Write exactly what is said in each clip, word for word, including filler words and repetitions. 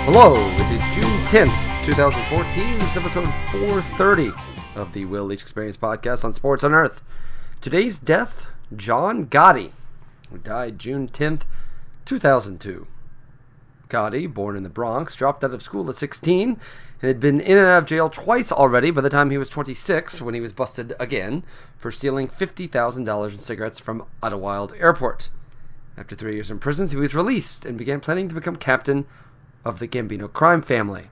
Hello, it is June tenth, twenty fourteen. This is episode four thirty of the Will Leitch Experience podcast on Sports on Earth. Today's death, John Gotti, who died June tenth, two thousand two. Gotti, born in the Bronx, dropped out of school at sixteen and had been in and out of jail twice already by the time he was twenty-six, when he was busted again for stealing fifty thousand dollars in cigarettes from Idlewild Airport. After three years in prison, he was released and began planning to become captain of the Gambino crime family.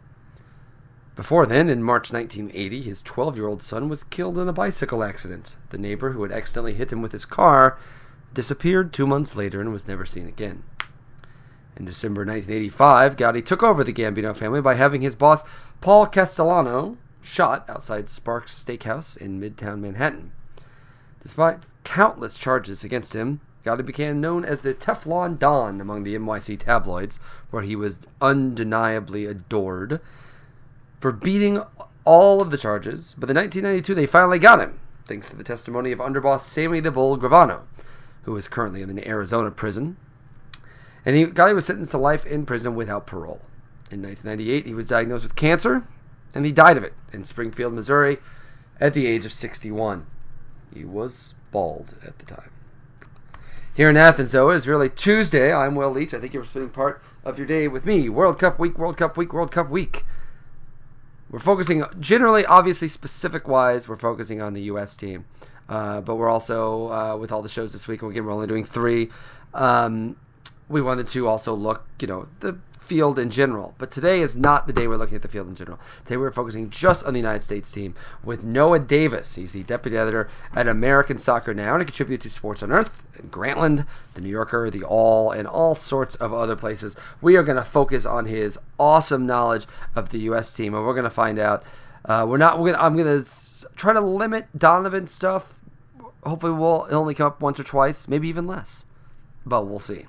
Before then, in March nineteen eighty, his twelve-year-old son was killed in a bicycle accident. The neighbor who had accidentally hit him with his car disappeared two months later and was never seen again. In December nineteen eighty-five, Gotti took over the Gambino family by having his boss, Paul Castellano, shot outside Sparks Steakhouse in Midtown Manhattan. Despite countless charges against him, Gotti became known as the Teflon Don among the N Y C tabloids, where he was undeniably adored for beating all of the charges. But in nineteen ninety-two, they finally got him, thanks to the testimony of underboss Sammy the Bull Gravano, who is currently in an Arizona prison. And he, Gotti was sentenced to life in prison without parole. In nineteen ninety-eight, he was diagnosed with cancer, and he died of it in Springfield, Missouri, at the age of sixty-one. He was bald at the time. Here in Athens, though, it is really Tuesday. I'm Will Leitch. I think you're spending part of your day with me. World Cup week, World Cup week, World Cup week. We're focusing generally, obviously, specific-wise, we're focusing on the U S team. Uh, but we're also, uh, with all the shows this week, and again, we're only doing three, um, we wanted to also look, you know, the field in general. But today is not the day we're looking at the field in general. Today we're focusing just on the United States team with Noah Davis. He's the deputy editor at American Soccer Now, and he contributes to Sports on Earth, and Grantland, The New Yorker, The All, and all sorts of other places. We are going to focus on his awesome knowledge of the U S team, and we're going to find out. Uh, we're not. We're gonna, I'm going to try to limit Donovan stuff. Hopefully, we'll it'll only come up once or twice, maybe even less, but we'll see.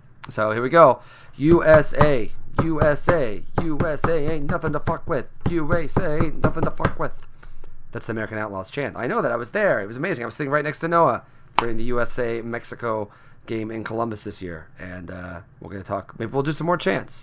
So here we go. U S A, U S A, U S A ain't nothing to fuck with. U S A ain't nothing to fuck with. That's the American Outlaws chant. I know that. I was there. It was amazing. I was sitting right next to Noah during the U S A-Mexico game in Columbus this year. And uh, we're going to talk. Maybe we'll do some more chants.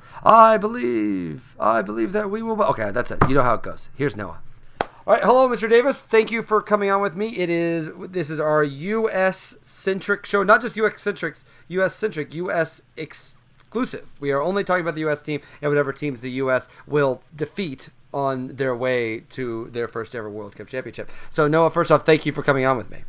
I believe. I believe that we will. Okay, that's it. You know how it goes. Here's Noah. All right, hello, Mister Davis. Thank you for coming on with me. It is this is our U S-centric show, not just U S-centric, U S-centric, U S exclusive. We are only talking about the U S team and whatever teams the U S will defeat on their way to their first ever World Cup championship. So, Noah, first off, thank you for coming on with me.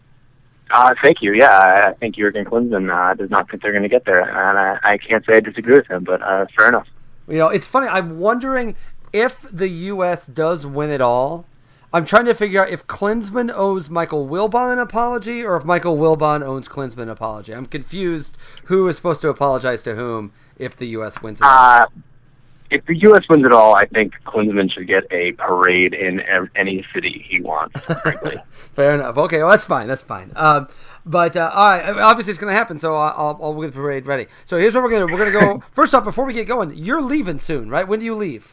Uh, thank you. Yeah, I think Jurgen Klinsmann uh, does not think they're going to get there, and I, I can't say I disagree with him, but uh, fair enough. You know, it's funny. I'm wondering if the U S does win it all. I'm trying to figure out if Klinsmann owes Michael Wilbon an apology or if Michael Wilbon owes Klinsmann an apology. I'm confused who is supposed to apologize to whom if the U S wins it all. Uh, if the U S wins it all, I think Klinsmann should get a parade in ev- any city he wants, frankly. Fair enough. Okay, well, that's fine. That's fine. Um, but, uh, all right, obviously it's going to happen, so I'll, I'll get the parade ready. So here's what we're going to do. We're going to go, first off, before we get going, you're leaving soon, right? When do you leave?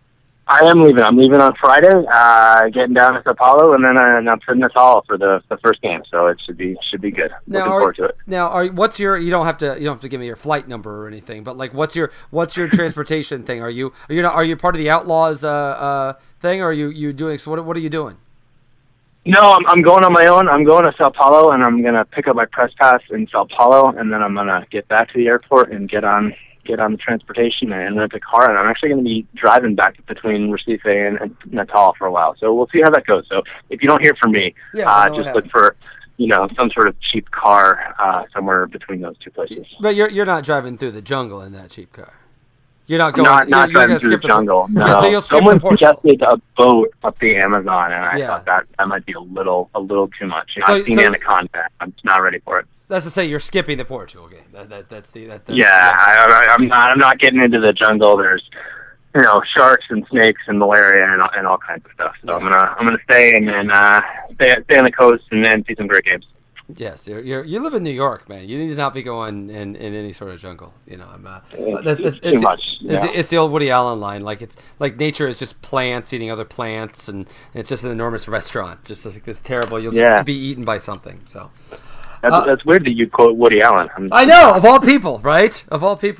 I am leaving. I'm leaving on Friday, uh, getting down to Sao Paulo, and then uh, I'm sitting in Natal for the, the first game. So it should be should be good. Now, Looking are, forward to it. Now, are what's your? You don't have to. You don't have to give me your flight number or anything. But like, what's your what's your transportation thing? Are you are you not, are you part of the Outlaws uh, uh, thing? Or are you you doing? So what what are you doing? No, I'm I'm going on my own. I'm going to Sao Paulo, and I'm gonna pick up my press pass in Sao Paulo, and then I'm gonna get back to the airport and get on. get on the transportation and rent a car, and I'm actually going to be driving back between Recife and, and Natal for a while. So we'll see how that goes. So if you don't hear from me, yeah, uh, just look for, you know, some sort of cheap car uh, somewhere between those two places. But you're you're not driving through the jungle in that cheap car. You're not going. Not, not you're, driving you're through the, the jungle. No. Yeah, so you'll skip Someone the Portugal. suggested a boat up the Amazon, and I yeah. thought that that might be a little a little too much. You know, so, I've seen so, Anaconda. I'm not ready for it. That's to say, you're skipping the Portugal game. That, that that's the that, that's, yeah. I, I, I'm not. I'm not getting into the jungle. There's, you know, sharks and snakes and malaria and, and all kinds of stuff. So yeah. I'm gonna I'm gonna stay and then uh, stay stay on the coast and then see some great games. Yes, you're, you're, you live in New York, man. You need to not be going in, in any sort of jungle. You know, I'm. Uh, it's, that's, that's, it's too it's, much. It's, yeah. it's the old Woody Allen line. Like it's like nature is just plants eating other plants, and it's just an enormous restaurant. Just like this terrible. You'll just yeah. be eaten by something. So that's, uh, that's weird that you quote Woody Allen. I'm, I know, of all people, right? Of all people.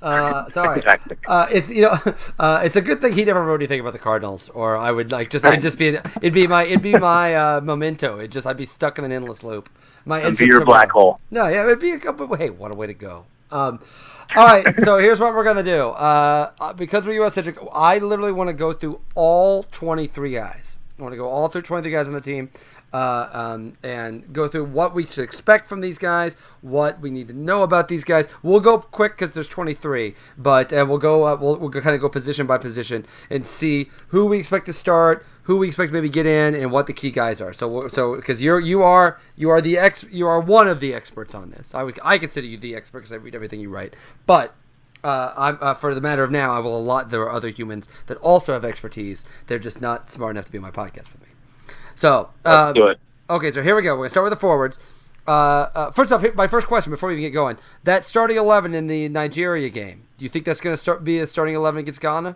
Uh, sorry. Uh, it's you know, uh, it's a good thing he never wrote anything about the Cardinals, or I would like just it'd just be it'd be my it'd be my uh, memento. It just I'd be stuck in an endless loop. My it'd be your black hole. No, yeah, it'd be a couple. Hey, what a way to go. Um, all right, so here's what we're gonna do. Uh, because we're U S centric, I literally want to go through all twenty-three guys. I want to go all through twenty-three guys on the team. Uh, um, and go through what we should expect from these guys, what we need to know about these guys. We'll go quick because there's twenty-three, but uh, we'll go uh, we'll, we'll kind of go position by position and see who we expect to start, who we expect to maybe get in, and what the key guys are. So so because you're you are you are the ex you are one of the experts on this. I would I consider you the expert because I read everything you write, but. Uh, I'm, uh, for the matter of now, I will allot there are other humans that also have expertise. They're just not smart enough to be on my podcast with me. So, uh, let's do it. Okay, so here we go. We're going to start with the forwards. Uh, uh, first off, my first question before we even get going. That starting eleven in the Nigeria game, do you think that's going to start be a starting eleven against Ghana?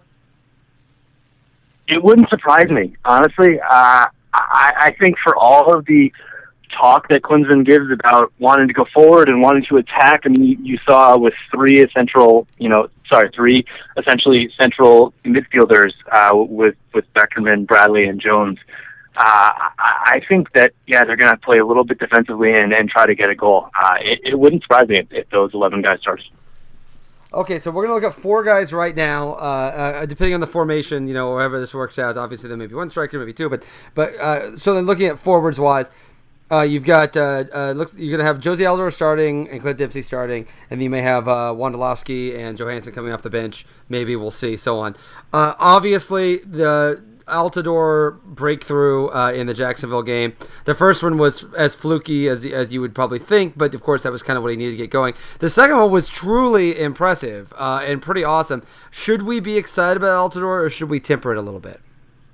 It wouldn't surprise me, honestly. Uh, I, I think for all of the talk that Klinsmann gives about wanting to go forward and wanting to attack, I mean, you, you saw with three central, you know, sorry, three essentially central midfielders uh, with, with Beckerman, Bradley, and Jones. Uh, I think that, yeah, they're going to play a little bit defensively and, and try to get a goal. Uh, it, it wouldn't surprise me if, if those eleven guys start. Okay, so we're going to look at four guys right now, uh, uh, depending on the formation, you know, however this works out. Obviously, there may be one striker, maybe two, but but uh, so then looking at forwards-wise, uh, you've got, uh, uh, looks, you're going to have Josie Altidore starting and Clint Dempsey starting, and then you may have uh, Wondolowski and Johansson coming off the bench. Maybe we'll see, so on. Uh, obviously, the Altidore breakthrough uh, in the Jacksonville game. The first one was as fluky as as you would probably think, but of course that was kind of what he needed to get going. The second one was truly impressive uh, and pretty awesome. Should we be excited about Altidore, or should we temper it a little bit?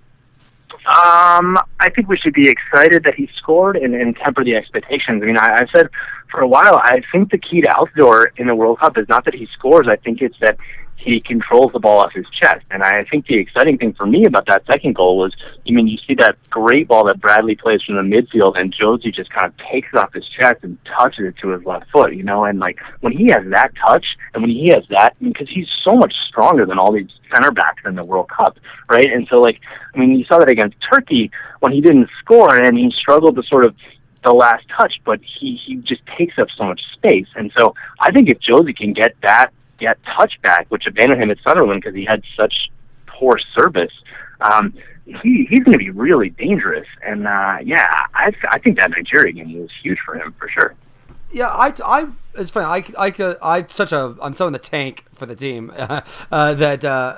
Um, I think we should be excited that he scored and, and temper the expectations. I mean, I, I've said for a while, I think the key to Altidore in the World Cup is not that he scores. I think it's that he controls the ball off his chest. And I think the exciting thing for me about that second goal was, I mean, you see that great ball that Bradley plays from the midfield, and Josie just kind of takes it off his chest and touches it to his left foot, you know? And, like, when he has that touch, and when he has that, because he's so much stronger than all these center backs in the World Cup, right? And so, like, I mean, you saw that against Turkey when he didn't score, and he struggled to sort of the last touch, but he, he just takes up so much space. And so I think if Josie can get that get touchback, which abandoned him at Sunderland because he had such poor service, um, he he's going to be really dangerous. And uh, yeah, I I think that Nigeria game was huge for him for sure. Yeah, I, I it's funny. I I could I such a I'm so in the tank for the team uh, uh, that uh,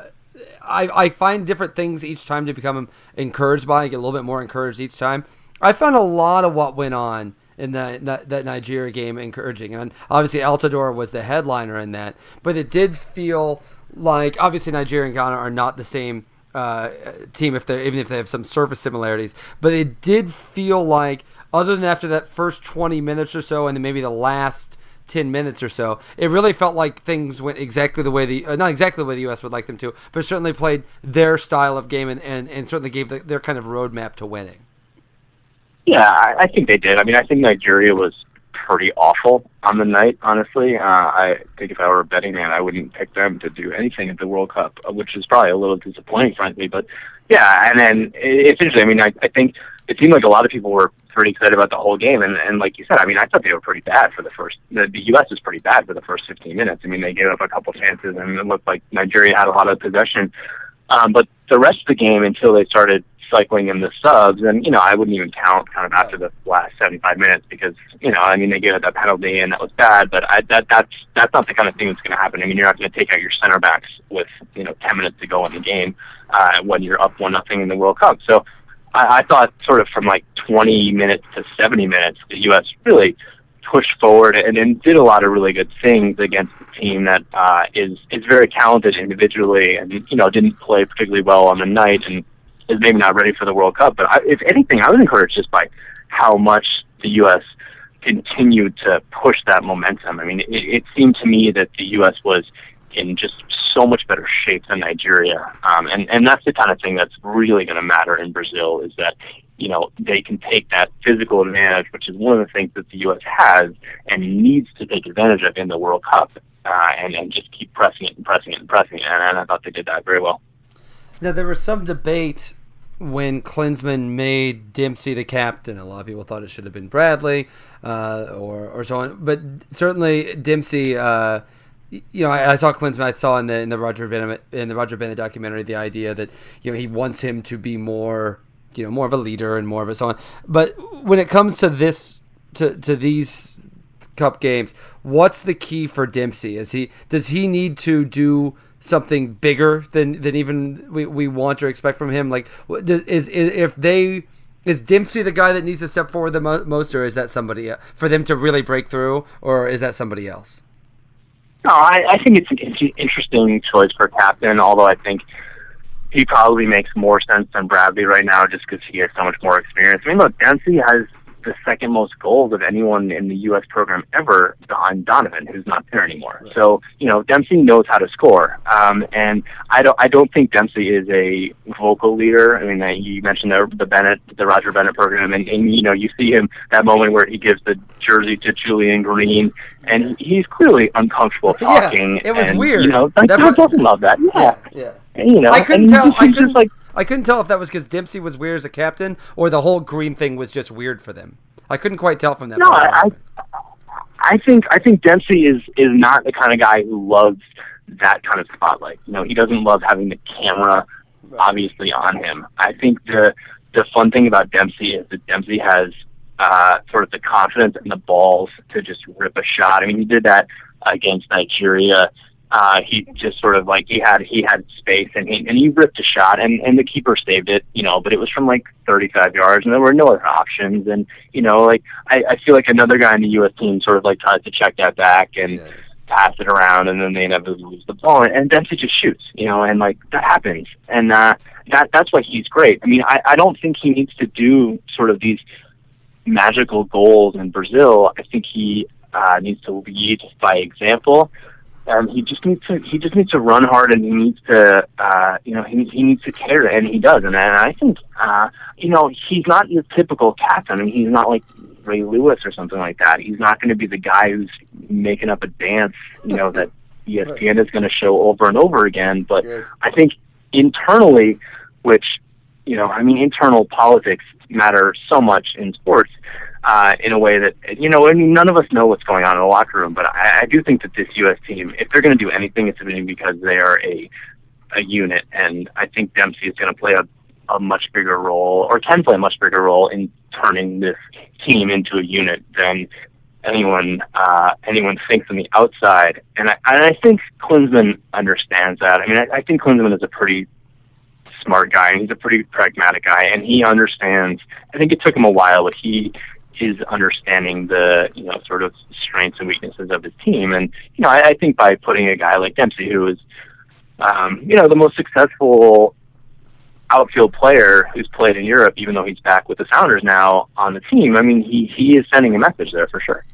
I I find different things each time to become encouraged by. I get a little bit more encouraged each time. I found a lot of what went on in that, that that Nigeria game encouraging, and obviously Altidore was the headliner in that, but it did feel like obviously Nigeria and Ghana are not the same uh, team if they even if they have some surface similarities, but it did feel like other than after that first twenty minutes or so, and then maybe the last ten minutes or so, it really felt like things went exactly the way the uh, not exactly the way the U S would like them to, but certainly played their style of game and and, and certainly gave the, their kind of roadmap to winning. Yeah, I, I think they did. I mean, I think Nigeria was pretty awful on the night, honestly. Uh, I think if I were a betting man, I wouldn't pick them to do anything at the World Cup, which is probably a little disappointing, frankly. But, yeah, and then it's interesting. I mean, I, I think it seemed like a lot of people were pretty excited about the whole game. And, and like you said, I mean, I thought they were pretty bad for the first – the, the U S was pretty bad for the first fifteen minutes. I mean, they gave up a couple chances, and it looked like Nigeria had a lot of possession. Um, but the rest of the game, until they started – cycling in the subs, and you know I wouldn't even count kind of after the last seventy-five minutes because you know I mean they gave up that penalty and that was bad, but I, that that's that's not the kind of thing that's going to happen. I mean you're not going to take out your center backs with you know ten minutes to go in the game uh, when you're up one nothing in the World Cup. So I, I thought sort of from like twenty minutes to seventy minutes the U S really pushed forward and, and did a lot of really good things against a team that uh, is is very talented individually and you know didn't play particularly well on the night and is maybe not ready for the World Cup. But I, if anything, I was encouraged just by how much the U S continued to push that momentum. I mean, it, it seemed to me that the U S was in just so much better shape than Nigeria. Um, and, and that's the kind of thing that's really going to matter in Brazil is that you know, they can take that physical advantage, which is one of the things that the U S has and needs to take advantage of in the World Cup, uh, and, and just keep pressing it and pressing it and pressing it. And, and I thought they did that very well. Now, there was some debate when Klinsmann made Dempsey the captain. A lot of people thought it should have been Bradley uh, or or so on. But certainly Dempsey, uh, you know, I, I saw Klinsmann. I saw in the in the Roger Bennett in the Roger Bennett documentary the idea that, you know, he wants him to be more, you know, more of a leader and more of a so on. But when it comes to this to to these Cup games, what's the key for Dempsey? Is he does he need to do something bigger than, than even we, we want or expect from him? Like, is, is if they is Dempsey the guy that needs to step forward the mo- most, or is that somebody else, for them to really break through, or is that somebody else? No, I, I think it's an, it's an interesting choice for captain, although I think he probably makes more sense than Bradley right now just because he has so much more experience. I mean, look, Dempsey has the second most goals of anyone in the U S program ever behind Donovan, who's not there anymore. Right. So, you know, Dempsey knows how to score. Um, and I don't, I don't think Dempsey is a vocal leader. I mean, uh, you mentioned the, the Bennett, the Roger Bennett program, and, and, you know, you see him, that moment where he gives the jersey to Julian Green, and he's clearly uncomfortable talking. Yeah, it was and, weird. You know, like, that doesn't love that. Yeah. Yeah. yeah. And, you know, I couldn't and tell. He's I just, couldn't, like, I couldn't tell if that was because Dempsey was weird as a captain or the whole Green thing was just weird for them. I couldn't quite tell from that. No, I, I think I think Dempsey is is not the kind of guy who loves that kind of spotlight. You know, he doesn't love having the camera obviously on him. I think the the fun thing about Dempsey is that Dempsey has uh, sort of the confidence and the balls to just rip a shot. I mean, he did that against Nigeria. Uh, he just sort of like he had he had space and he and he ripped a shot and, and the keeper saved it, you know, but it was from like thirty-five yards and there were no other options. And, you know, like I, I feel like another guy in the U S team sort of like tries to check that back and yeah. pass it around and then they inevitably lose the ball and, and Dempsey just shoots, you know, and like that happens. And uh, that that's why he's great. I mean, I, I don't think he needs to do sort of these magical goals in Brazil. I think he uh, needs to lead by example. Um, he just needs to he just needs to run hard and he needs to uh, you know he he needs to care and he does and, and I think uh, you know he's not your typical captain. I mean, he's not like Ray Lewis or something like that. He's not going to be the guy who's making up a dance, you know, that E S P N is going to show over and over again. But Good. I think internally, which you know I mean internal politics matter so much in sports. Uh, in a way that, you know, I mean, none of us know what's going on in the locker room, but I, I do think that this U S team, if they're going to do anything, it's going to be because they are a a unit, and I think Dempsey is going to play a, a much bigger role, or can play a much bigger role in turning this team into a unit than anyone uh, anyone thinks on the outside. And I, and I think Klinsmann understands that. I mean, I, I think Klinsmann is a pretty smart guy, and he's a pretty pragmatic guy, and he understands. I think it took him a while, but he is understanding the, you know, sort of strengths and weaknesses of his team. And, you know, I, I think by putting a guy like Dempsey, who is, um, you know, the most successful outfield player who's played in Europe, even though he's back with the Sounders now on the team, I mean, he, he is sending a message there for sure.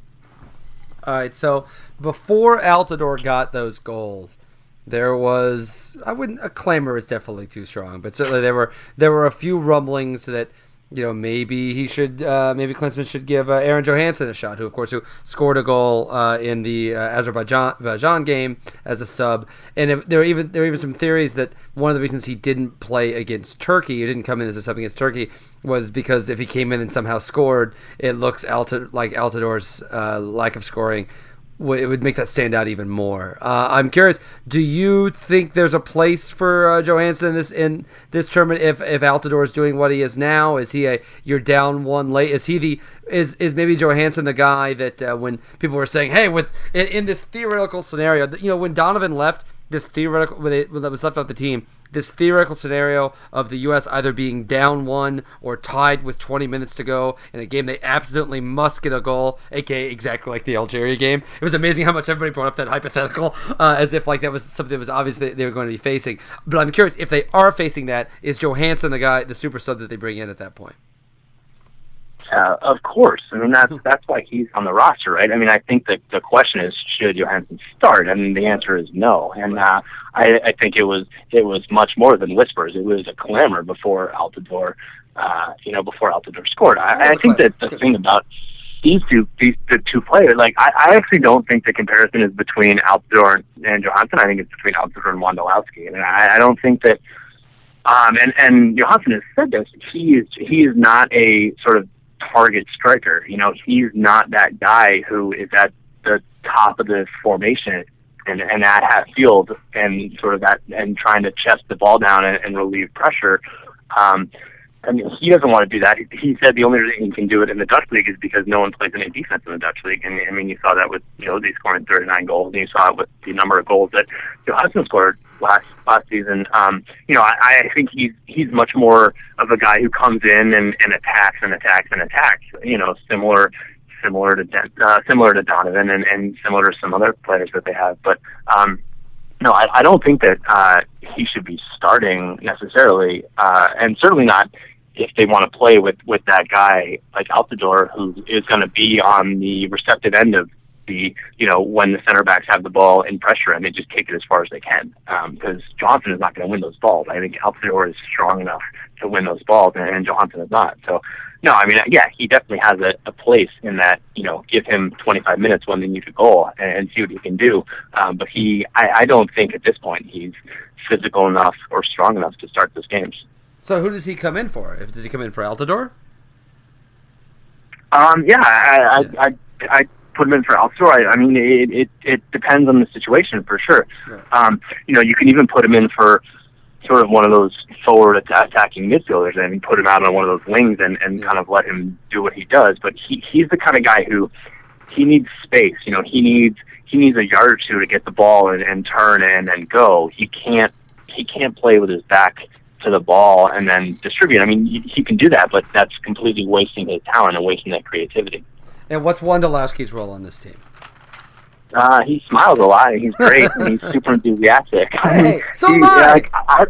All right, so before Altidore got those goals, there was, I wouldn't, a clamor is definitely too strong, but certainly there were there were a few rumblings that, you know, maybe he should, uh, maybe Klinsmann should give uh, Aaron Johansson a shot, who, of course, who scored a goal uh, in the uh, Azerbaijan, Azerbaijan game as a sub. And if, there were even there were even some theories that one of the reasons he didn't play against Turkey, he didn't come in as a sub against Turkey, was because if he came in and somehow scored, it looks Alti- like Altidore's uh, lack of scoring. It would make that stand out even more. Uh, I'm curious. Do you think there's a place for uh, Johansson in this in this tournament? If if Altidore is doing what he is now, is he a you're down one late? Is he the is is maybe Johansson the guy that uh, when people were saying, hey, with in, in this theoretical scenario, you know, when Donovan left, this theoretical when it when it was left off the team, this theoretical scenario of the U S either being down one or tied with twenty minutes to go in a game they absolutely must get a goal, aka exactly like the Algeria game. It was amazing how much everybody brought up that hypothetical uh, as if like that was something that was obvious that they were going to be facing. But I'm curious, if they are facing that, is Johansson the guy, the super sub that they bring in at that point? Uh, of course. I mean, that's that's why he's on the roster, right? I mean, I think that the question is, should Johansson start? I mean, the answer is no. And uh, I, I think it was it was much more than whispers. It was a clamor before Altidore uh, you know, before Altidore scored. I, I think that the thing about these two, these the two players, like I, I actually don't think the comparison is between Altidore and Johansson. I think it's between Altidore and Wondolowski, and I, I don't think that. Um, and and Johansson has said this. He is he is not a sort of target striker. You know, he's not that guy who is at the top of the formation and, and at half field and sort of that and trying to chest the ball down and, and relieve pressure. Um, I mean, he doesn't want to do that. He, he said the only reason he can do it in the Dutch league is because no one plays any defense in the Dutch league. And I mean, you saw that with Josie scoring thirty-nine goals, and you saw it with the number of goals that Johansson scored last last season. Um, you know, I, I think he's he's much more of a guy who comes in and, and attacks and attacks and attacks. You know, similar similar to uh, similar to Donovan and, and similar to some other players that they have. But um, no, I, I don't think that uh, he should be starting necessarily, uh, and certainly not if they want to play with, with that guy like Altidore, who is going to be on the receptive end of the, you know, when the center backs have the ball in pressure and they just take it as far as they can. Because um, Johansson is not going to win those balls. I think Altidore is strong enough to win those balls, and, and Johansson is not. So, no, I mean, yeah, he definitely has a, a place in that, you know, give him twenty-five minutes when they need a goal and, and see what he can do. Um, but he, I, I don't think at this point he's physical enough or strong enough to start those games. So who does he come in for? If does he come in for Altidore? Um, yeah, I, yeah. I, I, I put him in for Altidore. I, I mean, it, it it depends on the situation for sure. Yeah. Um, you know, you can even put him in for sort of one of those forward att- attacking midfielders, and put him out on one of those wings and, and yeah. kind of let him do what he does. But he he's the kind of guy who he needs space. You know, he needs he needs a yard or two to get the ball and, and turn and then go. He can't he can't play with his back to the ball and then distribute. I mean, he can do that, but that's completely wasting his talent and wasting that creativity. And what's Wondolowski's role on this team? Uh, he smiles a lot, and he's great, and he's super enthusiastic. Hey, I mean, so he, am I. Like, I,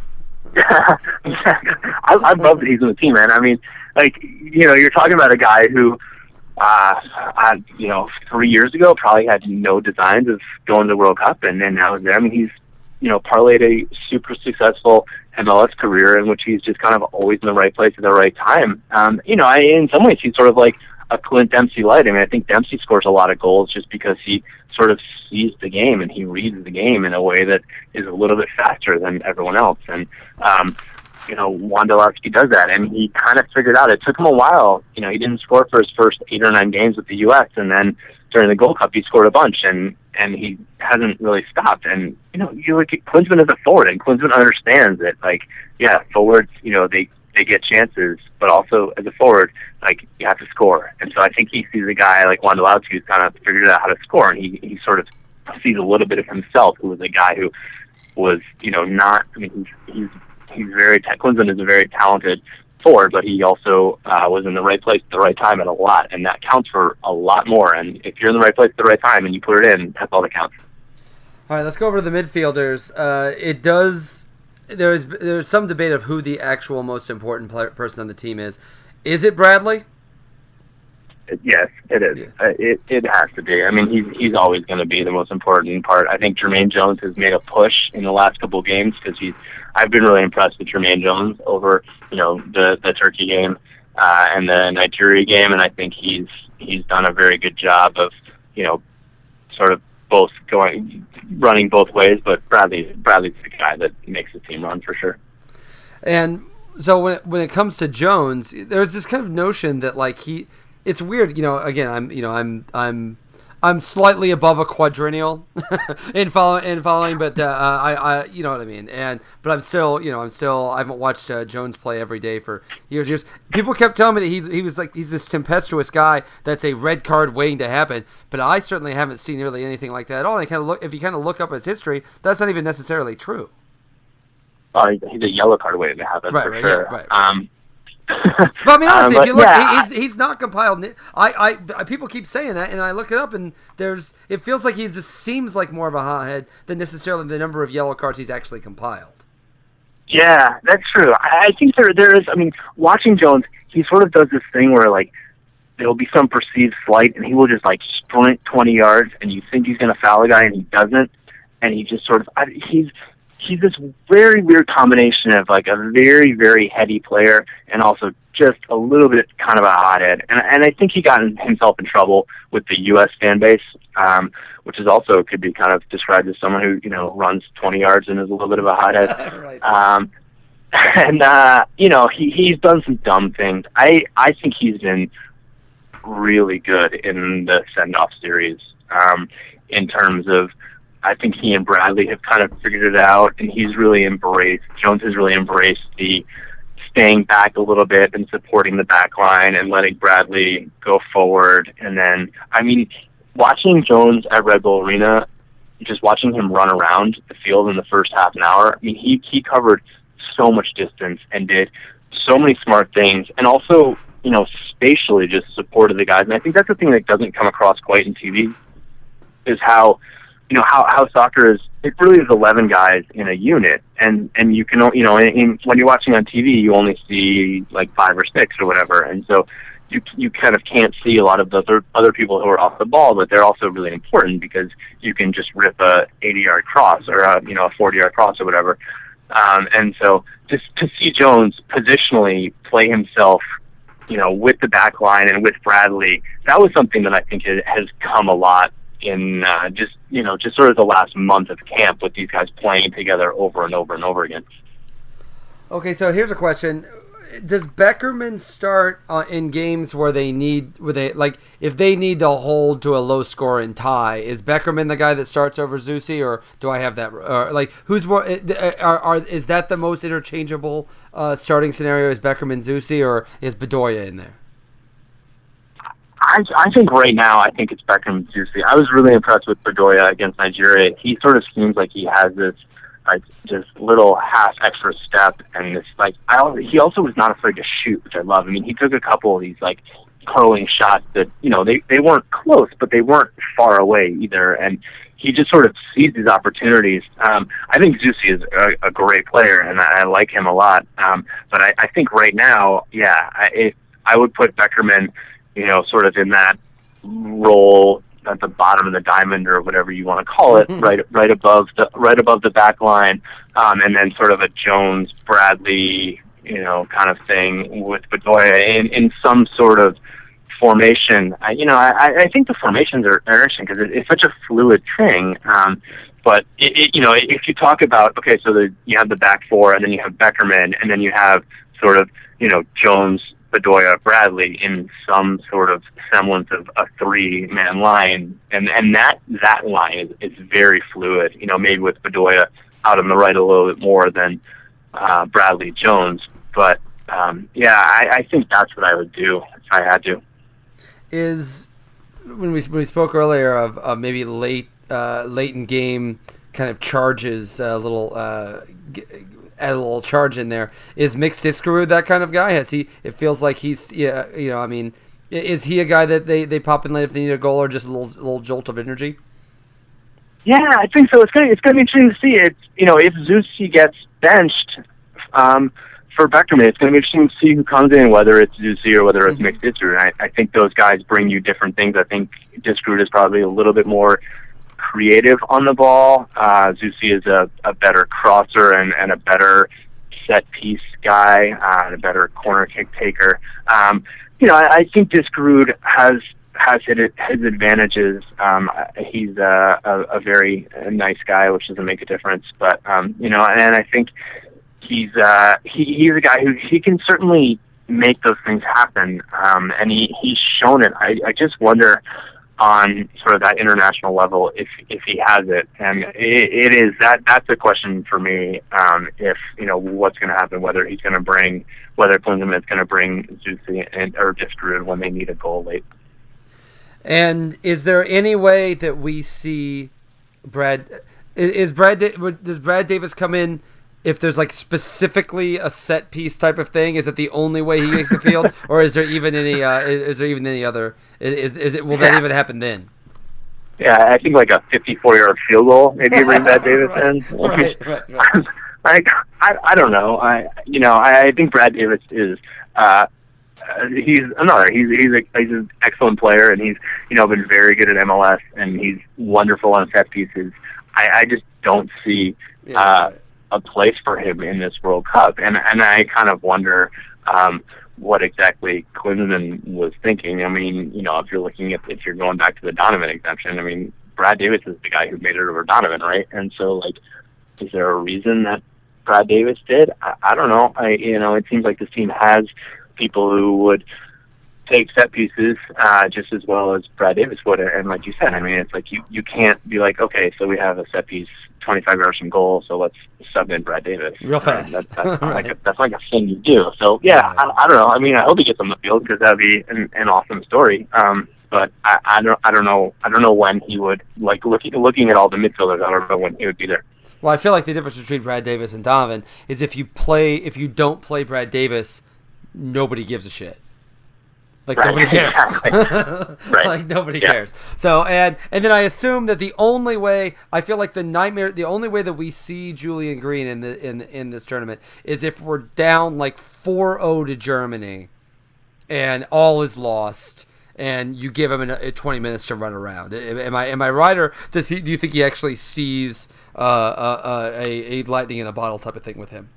I, I love that he's on the team, man. I mean, like, you know, you're talking about a guy who, uh, I, you know, three years ago probably had no designs of going to the World Cup, and then now he's there. I mean, he's, you know, parlayed a super successful M L S career in which he's just kind of always in the right place at the right time. Um, you know, I, in some ways he's sort of like a Clint Dempsey light. I mean, I think Dempsey scores a lot of goals just because he sort of sees the game and he reads the game in a way that is a little bit faster than everyone else. And, um, you know, Wondolowski does that, and he kind of figured out. It took him a while. You know, he didn't score for his first eight or nine games with the U S, and then during the Gold Cup he scored a bunch, and and he hasn't really stopped. And, you know, you look at Klinsmann as a forward, and Klinsmann understands that, like, yeah, forwards, you know, they, they get chances, but also as a forward, like, you have to score. And so I think he sees a guy like Wondolowski who's kind of figured out how to score, and he, he sort of sees a little bit of himself, who was a guy who was, you know, not, I mean, he's, he's, he's very, Klinsmann is a very talented forward, but he also uh, was in the right place at the right time at a lot, and that counts for a lot more. And if you're in the right place at the right time and you put it in, that's all that counts. All right, let's go over to the midfielders. Uh, it does. There's there's some debate of who the actual most important player, person on the team is. Is it Bradley? Yes, it is. Yeah. Uh, it it has to be. I mean, he's he's always going to be the most important part. I think Jermaine Jones has made a push in the last couple of games because he's. I've been really impressed with Jermaine Jones over, you know, the the Turkey game uh, and the Nigeria game, and I think he's he's done a very good job of, you know, sort of both going running both ways. But Bradley Bradley's the guy that makes the team run for sure. And so when it, when it comes to Jones, there's this kind of notion that like he, it's weird, you know. Again, I'm you know I'm I'm. I'm slightly above a quadrennial in following, in following, but uh, I, I, you know what I mean. And but I'm still, you know, I'm still. I haven't watched uh, Jones play every day for years. Years. People kept telling me that he, he was like he's this tempestuous guy that's a red card waiting to happen. But I certainly haven't seen really anything like that at all. And I kind of look, if you kind of look up his history, that's not even necessarily true. Oh, he's a yellow card waiting to happen right, for right, sure. Yeah, right. Um, but I mean, honestly, um, if you look, yeah, he's, he's not compiled. I, I, people keep saying that, and I look it up, and there's. It feels like he just seems like more of a hothead than necessarily the number of yellow cards he's actually compiled. Yeah, that's true. I, I think there, there is. I mean, watching Jones, he sort of does this thing where like there'll be some perceived slight, and he will just like sprint twenty yards, and you think he's going to foul a guy, and he doesn't, and he just sort of. I, he's he's this very weird combination of like a very, very heady player and also just a little bit kind of a hothead. And, and I think he got himself in trouble with the U S fan base, um, which is also could be kind of described as someone who, you know, runs twenty yards and is a little bit of a hothead. Right. Um, and, uh, you know, he, he's done some dumb things. I, I think he's been really good in the send-off series um, in terms of, I think he and Bradley have kind of figured it out, and he's really embraced, Jones has really embraced the staying back a little bit and supporting the back line and letting Bradley go forward. And then, I mean, watching Jones at Red Bull Arena, just watching him run around the field in the first half an hour, I mean, he, he covered so much distance and did so many smart things, and also, you know, spatially just supported the guys. And I think that's the thing that doesn't come across quite in T V, is how, you know, how, how soccer is, it really is eleven guys in a unit. And, and you can, you know, in, in, when you're watching on T V, you only see like five or six or whatever. And so you, you kind of can't see a lot of the other, other people who are off the ball, but they're also really important because you can just rip a eighty-yard cross or a, you know, a forty-yard cross or whatever. Um, and so just to see Jones positionally play himself, you know, with the back line and with Bradley, that was something that I think has come a lot in uh, just, you know, just sort of the last month of camp with these guys playing together over and over and over again. Okay, so here's a question. Does Beckerman start uh, in games where they need, where they, like, if they need to hold to a low score and tie, is Beckerman the guy that starts over Zusi, or do I have that, or like, who's more, are, are is that the most interchangeable uh, starting scenario, is Beckerman Zusi, or is Bedoya in there? I, I think right now, I think it's Beckerman Zusi. I was really impressed with Bedoya against Nigeria. He sort of seems like he has this, like, just little half extra step, and it's like, I also, he also was not afraid to shoot, which I love. I mean, he took a couple of these like curling shots that, you know, they they weren't close, but they weren't far away either, and he just sort of seized these opportunities. Um, I think Zusi is a, a great player, and I, I like him a lot. Um, but I, I think right now, yeah, I, it, I would put Beckerman, you know, sort of in that role at the bottom of the diamond or whatever you want to call it, right, right above the right above the back line, um, and then sort of a Jones Bradley, you know, kind of thing with Bedoya in, in some sort of formation. I, you know, I, I think the formations are, are interesting because it, it's such a fluid thing. Um, but it, it, you know, if you talk about, okay, so the, you have the back four, and then you have Beckerman, and then you have sort of, you know, Jones, Bedoya, Bradley in some sort of semblance of a three-man line, and and that that line is, is very fluid. You know, maybe with Bedoya out on the right a little bit more than uh, Bradley Jones, but um, yeah, I, I think that's what I would do if I had to. Is when we when we spoke earlier of, of maybe late uh, late in game kind of charges, a uh, little. Uh, g- add a little charge in there. Is Mixed Discarud that kind of guy? Has he? It feels like he's, yeah, you know, I mean, is he a guy that they, they pop in late if they need a goal, or just a little little jolt of energy? Yeah, I think so. It's gonna it's gonna be interesting to see. It's, you know, if Zusi gets benched um, for Beckerman, it's gonna be interesting to see who comes in, whether it's Zusi or whether it's mm-hmm. Mixed Discarud. I, I think those guys bring you different things. I think Discarud is probably a little bit more creative on the ball. Uh, Zusi is a, a better crosser and, and a better set piece guy, uh, and a better corner kick taker. Um, you know, I, I think Discarud has has his, his advantages. Um, he's a, a, a very nice guy, which doesn't make a difference. But um, you know, and I think he's uh, he, he's a guy who he can certainly make those things happen. Um, and he, he's shown it. I, I just wonder, on sort of that international level, if if he has it, and it, it is that that's a question for me. Um, if you know what's going to happen, whether he's going to bring, whether Klinsmann is going to bring Zusi and or Discarud when they need a goal late. And is there any way that we see Brad? Is Brad does Brad Davis come in if there's like specifically a set piece type of thing? Is it the only way he makes the field, or is there even any? Uh, is, is there even any other? Is is it? Will that yeah. even happen then? Yeah, I think like a fifty-four yard field goal, maybe bring Brad Davis right, in. Right, right, right. like I, I don't know. I, you know, I, I think Brad Davis is. Uh, uh, he's another. He's he's, a, he's an excellent player, and he's you know been very good at M L S, and he's wonderful on set pieces. I, I just don't see. Yeah, uh, right. a place for him in this World Cup. And and I kind of wonder um, what exactly Klinsmann was thinking. I mean, you know, if you're looking at, if you're going back to the Donovan exemption, I mean, Brad Davis is the guy who made it over Donovan, right? And so, like, is there a reason that Brad Davis did? I, I don't know. I, you know, it seems like this team has people who would take set pieces uh, just as well as Brad Davis would. And like you said, I mean, it's like you, you can't be like, okay, so we have a set piece twenty-five yards from goal, so let's sub in Brad Davis. Real fast. Um, that, that's, not like a, that's like a thing you do. So, yeah, I, I don't know. I mean, I hope he gets on the field because that would be an, an awesome story. Um, but I, I, don't, I don't know I don't know when he would, like, looking, looking at all the midfielders, I don't know when he would be there. Well, I feel like the difference between Brad Davis and Donovan is if you play, if you don't play Brad Davis, nobody gives a shit. Like, right. Nobody cares. Right. Like, nobody yeah. cares. So, and and then I assume that the only way, I feel like the nightmare, the only way that we see Julian Green in the in in this tournament is if we're down like four oh to Germany and all is lost and you give him a, a twenty minutes to run around. Am I am I right, or does he, do you think he actually sees uh, uh, a, a lightning in a bottle type of thing with him?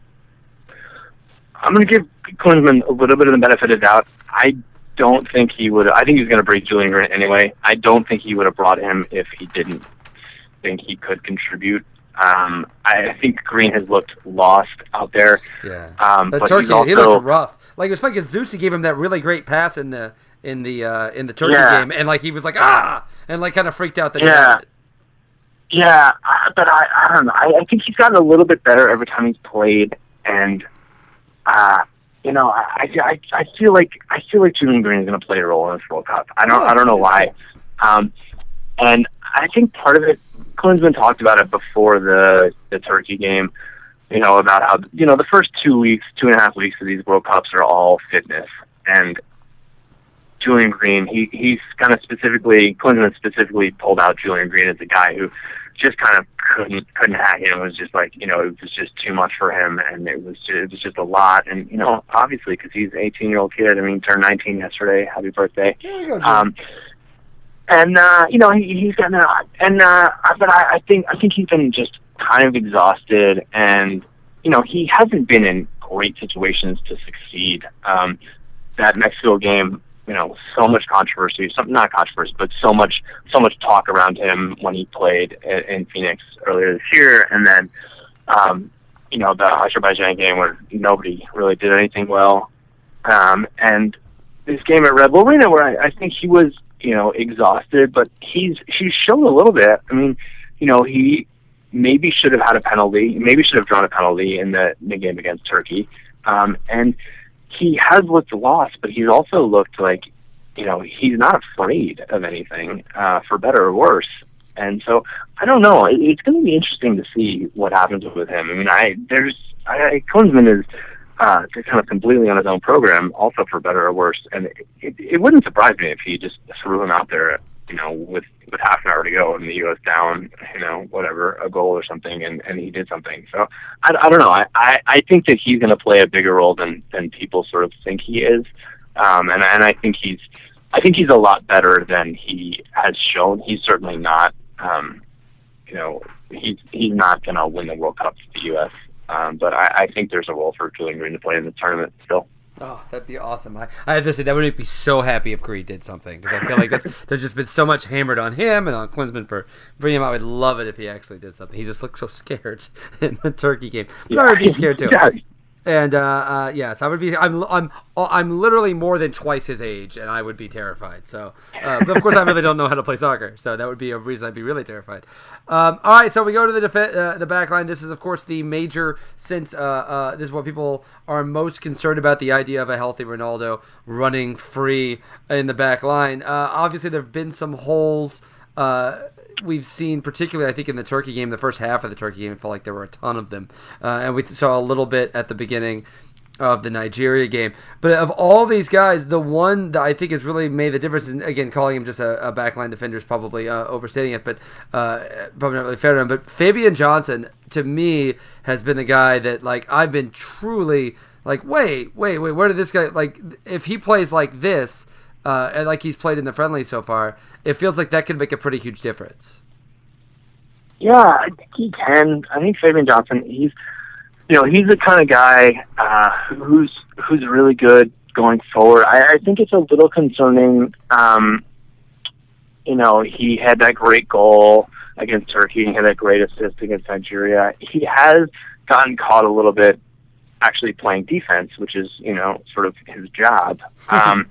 I'm going to give Klinsmann a little bit of the benefit of the doubt. I don't think he would. I think he's going to bring Julian Green anyway. I don't think he would have brought him if he didn't think he could contribute. Um, I think Green has looked lost out there. Yeah, um, the but Turkey, he's also, he looked rough. Like, it was funny because Zusi gave him that really great pass in the in the uh, in the Turkey yeah. game, and like he was like ah, and like kind of freaked out. That yeah, yeah, but I, I don't know. I, I think he's gotten a little bit better every time he's played, and. Uh, you know, I, I, I feel like I feel like Julian Green is going to play a role in this World Cup. I don't I don't know why, um, and I think part of it, Klinsmann talked about it before the the Turkey game. You know, about how you know the first two weeks, two and a half weeks of these World Cups are all fitness, and Julian Green, he he's kind of specifically Klinsmann specifically pulled out Julian Green as a guy who just kind of couldn't couldn't hack it. It was just like, you know, it was just too much for him, and it was just, it was just a lot. And you know, obviously, because he's an eighteen-year-old kid. I mean, turned nineteen yesterday. Happy birthday! There we go, Jim. Um, and uh, you know, he, he's got that. And uh, but I, I think I think he's been just kind of exhausted, and you know, he hasn't been in great situations to succeed. Um, that Mexico game. You know, so much controversy, some, not controversy, but so much, so much talk around him when he played in, in Phoenix earlier this year, and then, um, you know, the Azerbaijan game where nobody really did anything well, um, and this game at Red Bull Arena where I, I think he was, you know, exhausted, but he's he's shown a little bit. I mean, you know, he maybe should have had a penalty, maybe should have drawn a penalty in the, in the game against Turkey, um, and. He has looked lost, but he's also looked like, you know, he's not afraid of anything, uh, for better or worse. And so, I don't know. It, it's going to be interesting to see what happens with him. I mean, I there's I, Klinsmann is uh, kind of completely on his own program, also for better or worse. And it, it, it wouldn't surprise me if he just threw him out there, you know, with with half an hour to go and the U S down, you know, whatever, a goal or something, and, and he did something. So, I, I don't know. I, I, I think that he's going to play a bigger role than, than people sort of think he is. Um, and, and I think he's I think he's a lot better than he has shown. He's certainly not, um, you know, he's, he's not going to win the World Cup for the U S. Um, but I, I think there's a role for Julian Green to play in the tournament still. Oh, that'd be awesome. I, I have to say, that would make me so happy if Green did something, because I feel like that's, there's just been so much hammered on him and on Klinsmann for bringing him out. I would love it if he actually did something. He just looked so scared in the Turkey game. Yeah. I would be scared too. Yeah. And uh, uh, yes, I would be. I'm. I'm. I'm literally more than twice his age, and I would be terrified. So, uh, but of course, I really don't know how to play soccer, so that would be a reason I'd be really terrified. Um, all right, so we go to the def- uh, the back line. This is, of course, the major. Since uh, uh, this is what people are most concerned about: the idea of a healthy Ronaldo running free in the back line. Uh, obviously, there have been some holes. Uh, we've seen, particularly, I think, in the Turkey game, the first half of the Turkey game, it felt like there were a ton of them. Uh, and we saw a little bit at the beginning of the Nigeria game. But of all these guys, the one that I think has really made the difference, and again, calling him just a, a backline defender is probably uh, overstating it, but uh, probably not really fair to him. But Fabian Johnson, to me, has been the guy that, like, I've been truly like, wait, wait, wait, where did this guy, like, if he plays like this, Uh, and like he's played in the friendly so far, it feels like that could make a pretty huge difference. Yeah, I think he can. I think Fabian Johnson, he's, you know, he's the kind of guy uh, who's who's really good going forward. I, I think it's a little concerning. Um, you know, he had that great goal against Turkey, and he had that great assist against Nigeria. He has gotten caught a little bit actually playing defense, which is, you know, sort of his job. Um,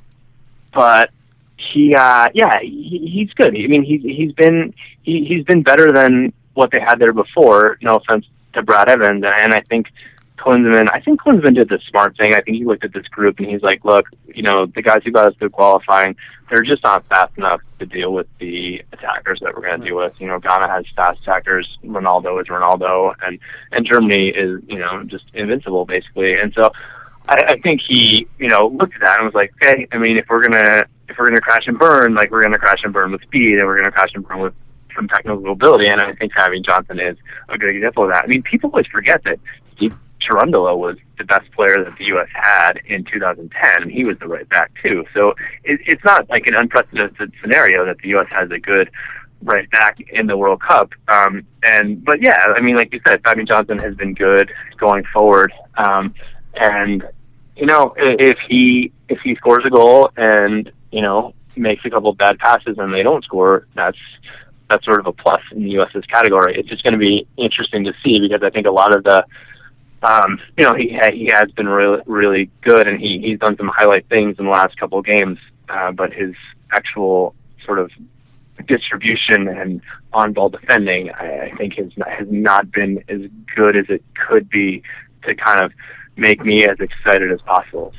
but he, uh, yeah, he, he's good. I mean, he's he's been he, he's been better than what they had there before. No offense to Brad Evans, and I think Klinsmann, I think Klinsmann did the smart thing. I think he looked at this group and he's like, look, you know, the guys who got us through qualifying, they're just not fast enough to deal with the attackers that we're going to deal with. You know, Ghana has fast attackers. Ronaldo is Ronaldo, and and Germany is, you know, just invincible basically. And so I, I think he, you know, looked at that and was like, okay, I mean, if we're gonna if we're gonna crash and burn, like we're gonna crash and burn with speed, and we're gonna crash and burn with some technical ability. And I think Fabian Johnson is a good example of that. I mean, people always forget that Steve Cherundolo was the best player that the U S had in two thousand ten, and he was the right back too. So it, it's not like an unprecedented scenario that the U S has a good right back in the World Cup. Um, and but yeah, I mean, like you said, Fabian Johnson has been good going forward. Um, and you know, if he if he scores a goal and you know makes a couple of bad passes and they don't score, that's that's sort of a plus in the US's category. It's just going to be interesting to see, because I think a lot of the Um, you know, he he has been really really good, and he he's done some highlight things in the last couple of games. Uh, but his actual sort of distribution and on ball defending, I, I think has not, has not been as good as it could be to kind of make me as excited as possible.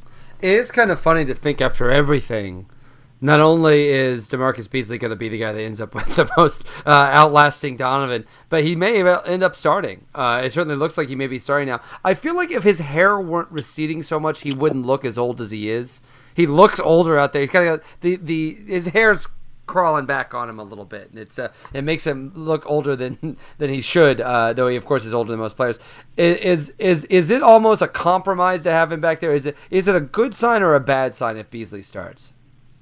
It is kind of funny to think after everything. Not only is DeMarcus Beasley going to be the guy that ends up with the most uh, outlasting Donovan, but he may end up starting. Uh, it certainly looks like he may be starting now. I feel like if his hair weren't receding so much, he wouldn't look as old as he is. He looks older out there. He's kind of the the his hair's crawling back on him a little bit, and it's uh, it makes him look older than than he should. Uh, though he of course is older than most players. Is is is it almost a compromise to have him back there? Is it is it a good sign or a bad sign if Beasley starts?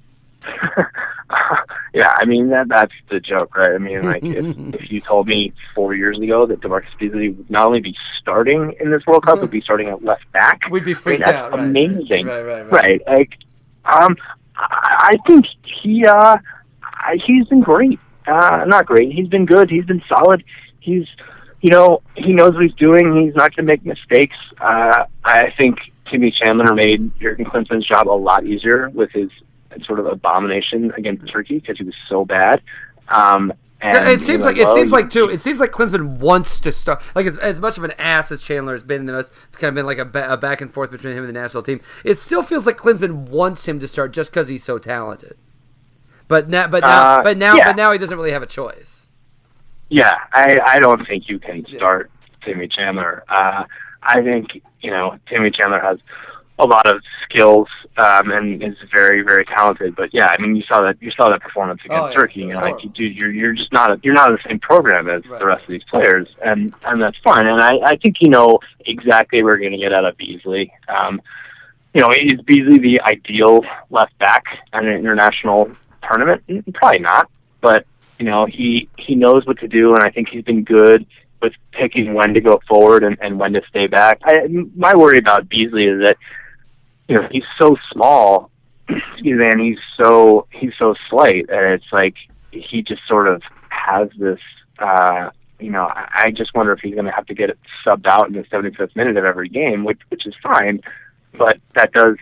Yeah, I mean that that's the joke, right? I mean, like if if you told me four years ago that DeMarcus Beasley would not only be starting in this World Cup, would be starting at left back, we'd be freaked I mean, out. That's right, amazing, right, right, right, right? Like, um, I I think he uh, he's been great. Uh, not great. He's been good. He's been solid. He's, you know, he knows what he's doing. He's not going to make mistakes. Uh, I think Timmy Chandler made Jurgen Klinsmann's job a lot easier with his sort of abomination against Turkey because he was so bad. Um, and, it seems like know, it seems like too. It seems like Klinsmann wants to start. Like as, as much of an ass as Chandler has been, it's kind of been like a, ba- a back and forth between him and the national team. It still feels like Klinsmann wants him to start just because he's so talented. But now, but now, uh, but now, yeah. but now he doesn't really have a choice. Yeah, I, I don't think you can start yeah. Timmy Chandler. Uh, I think you know Timmy Chandler has a lot of skills um, and is very, very talented. But yeah, I mean, you saw that you saw that performance against oh, yeah. Turkey. You know, like, dude, you're you're just not a, you're not in the same program as right. the rest of these players, and and that's fine. And I, I think you know exactly what we're going to get out of Beasley. Um, you know, is Beasley the ideal left back in an international tournament? Probably not. But you know, he he knows what to do, and I think he's been good with picking when to go forward and, and when to stay back. I, my worry about Beasley is that, you know, he's so small, excuse me, and he's so he's so slight, and it's like he just sort of has this. Uh, you know, I, I just wonder if he's going to have to get it subbed out in the seventy-fifth minute of every game, which which is fine, but that does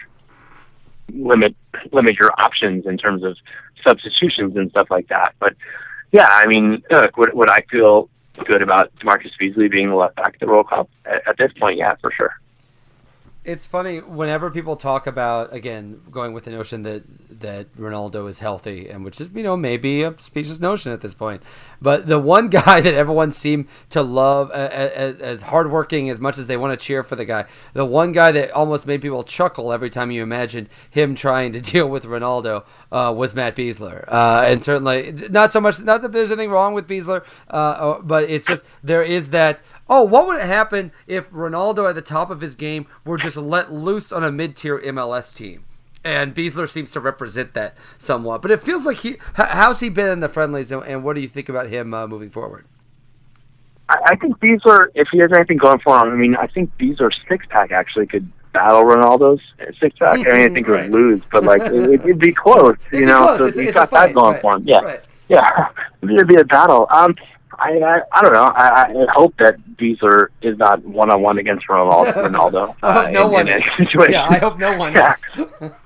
limit limit your options in terms of substitutions and stuff like that. But yeah, I mean, look, would would I feel good about DeMarcus Beasley being the left back at the World Cup at, at this point? Yeah, for sure. It's funny whenever people talk about, again, going with the notion that that Ronaldo is healthy, and which is, you know, maybe a specious notion at this point. But the one guy that everyone seemed to love, as, as hardworking as much as they want to cheer for the guy, the one guy that almost made people chuckle every time you imagined him trying to deal with Ronaldo uh, was Matt Besler. Uh, and certainly, not so much, not that there's anything wrong with Besler, uh, but it's just there is that, oh, what would happen if Ronaldo at the top of his game were just let loose on a mid-tier M L S team? And Beasler seems to represent that somewhat. But it feels like he – how's he been in the friendlies, and, and what do you think about him uh, moving forward? I, I think Beasler, if he has anything going for him, I mean, I think Beasler's six-pack actually could battle Ronaldo's six-pack. I mean, I think right. he would lose, but, like, it, it'd be close, you know? Close. So it's, he's it's got that going right. for him. Yeah. Right. Yeah. It'd be a battle. Um, I, I I don't know. I, I hope that Beasler is not one-on-one against Ronaldo. Ronaldo I hope uh, no in, one in is. Situation. Yeah, I hope no one yeah. is.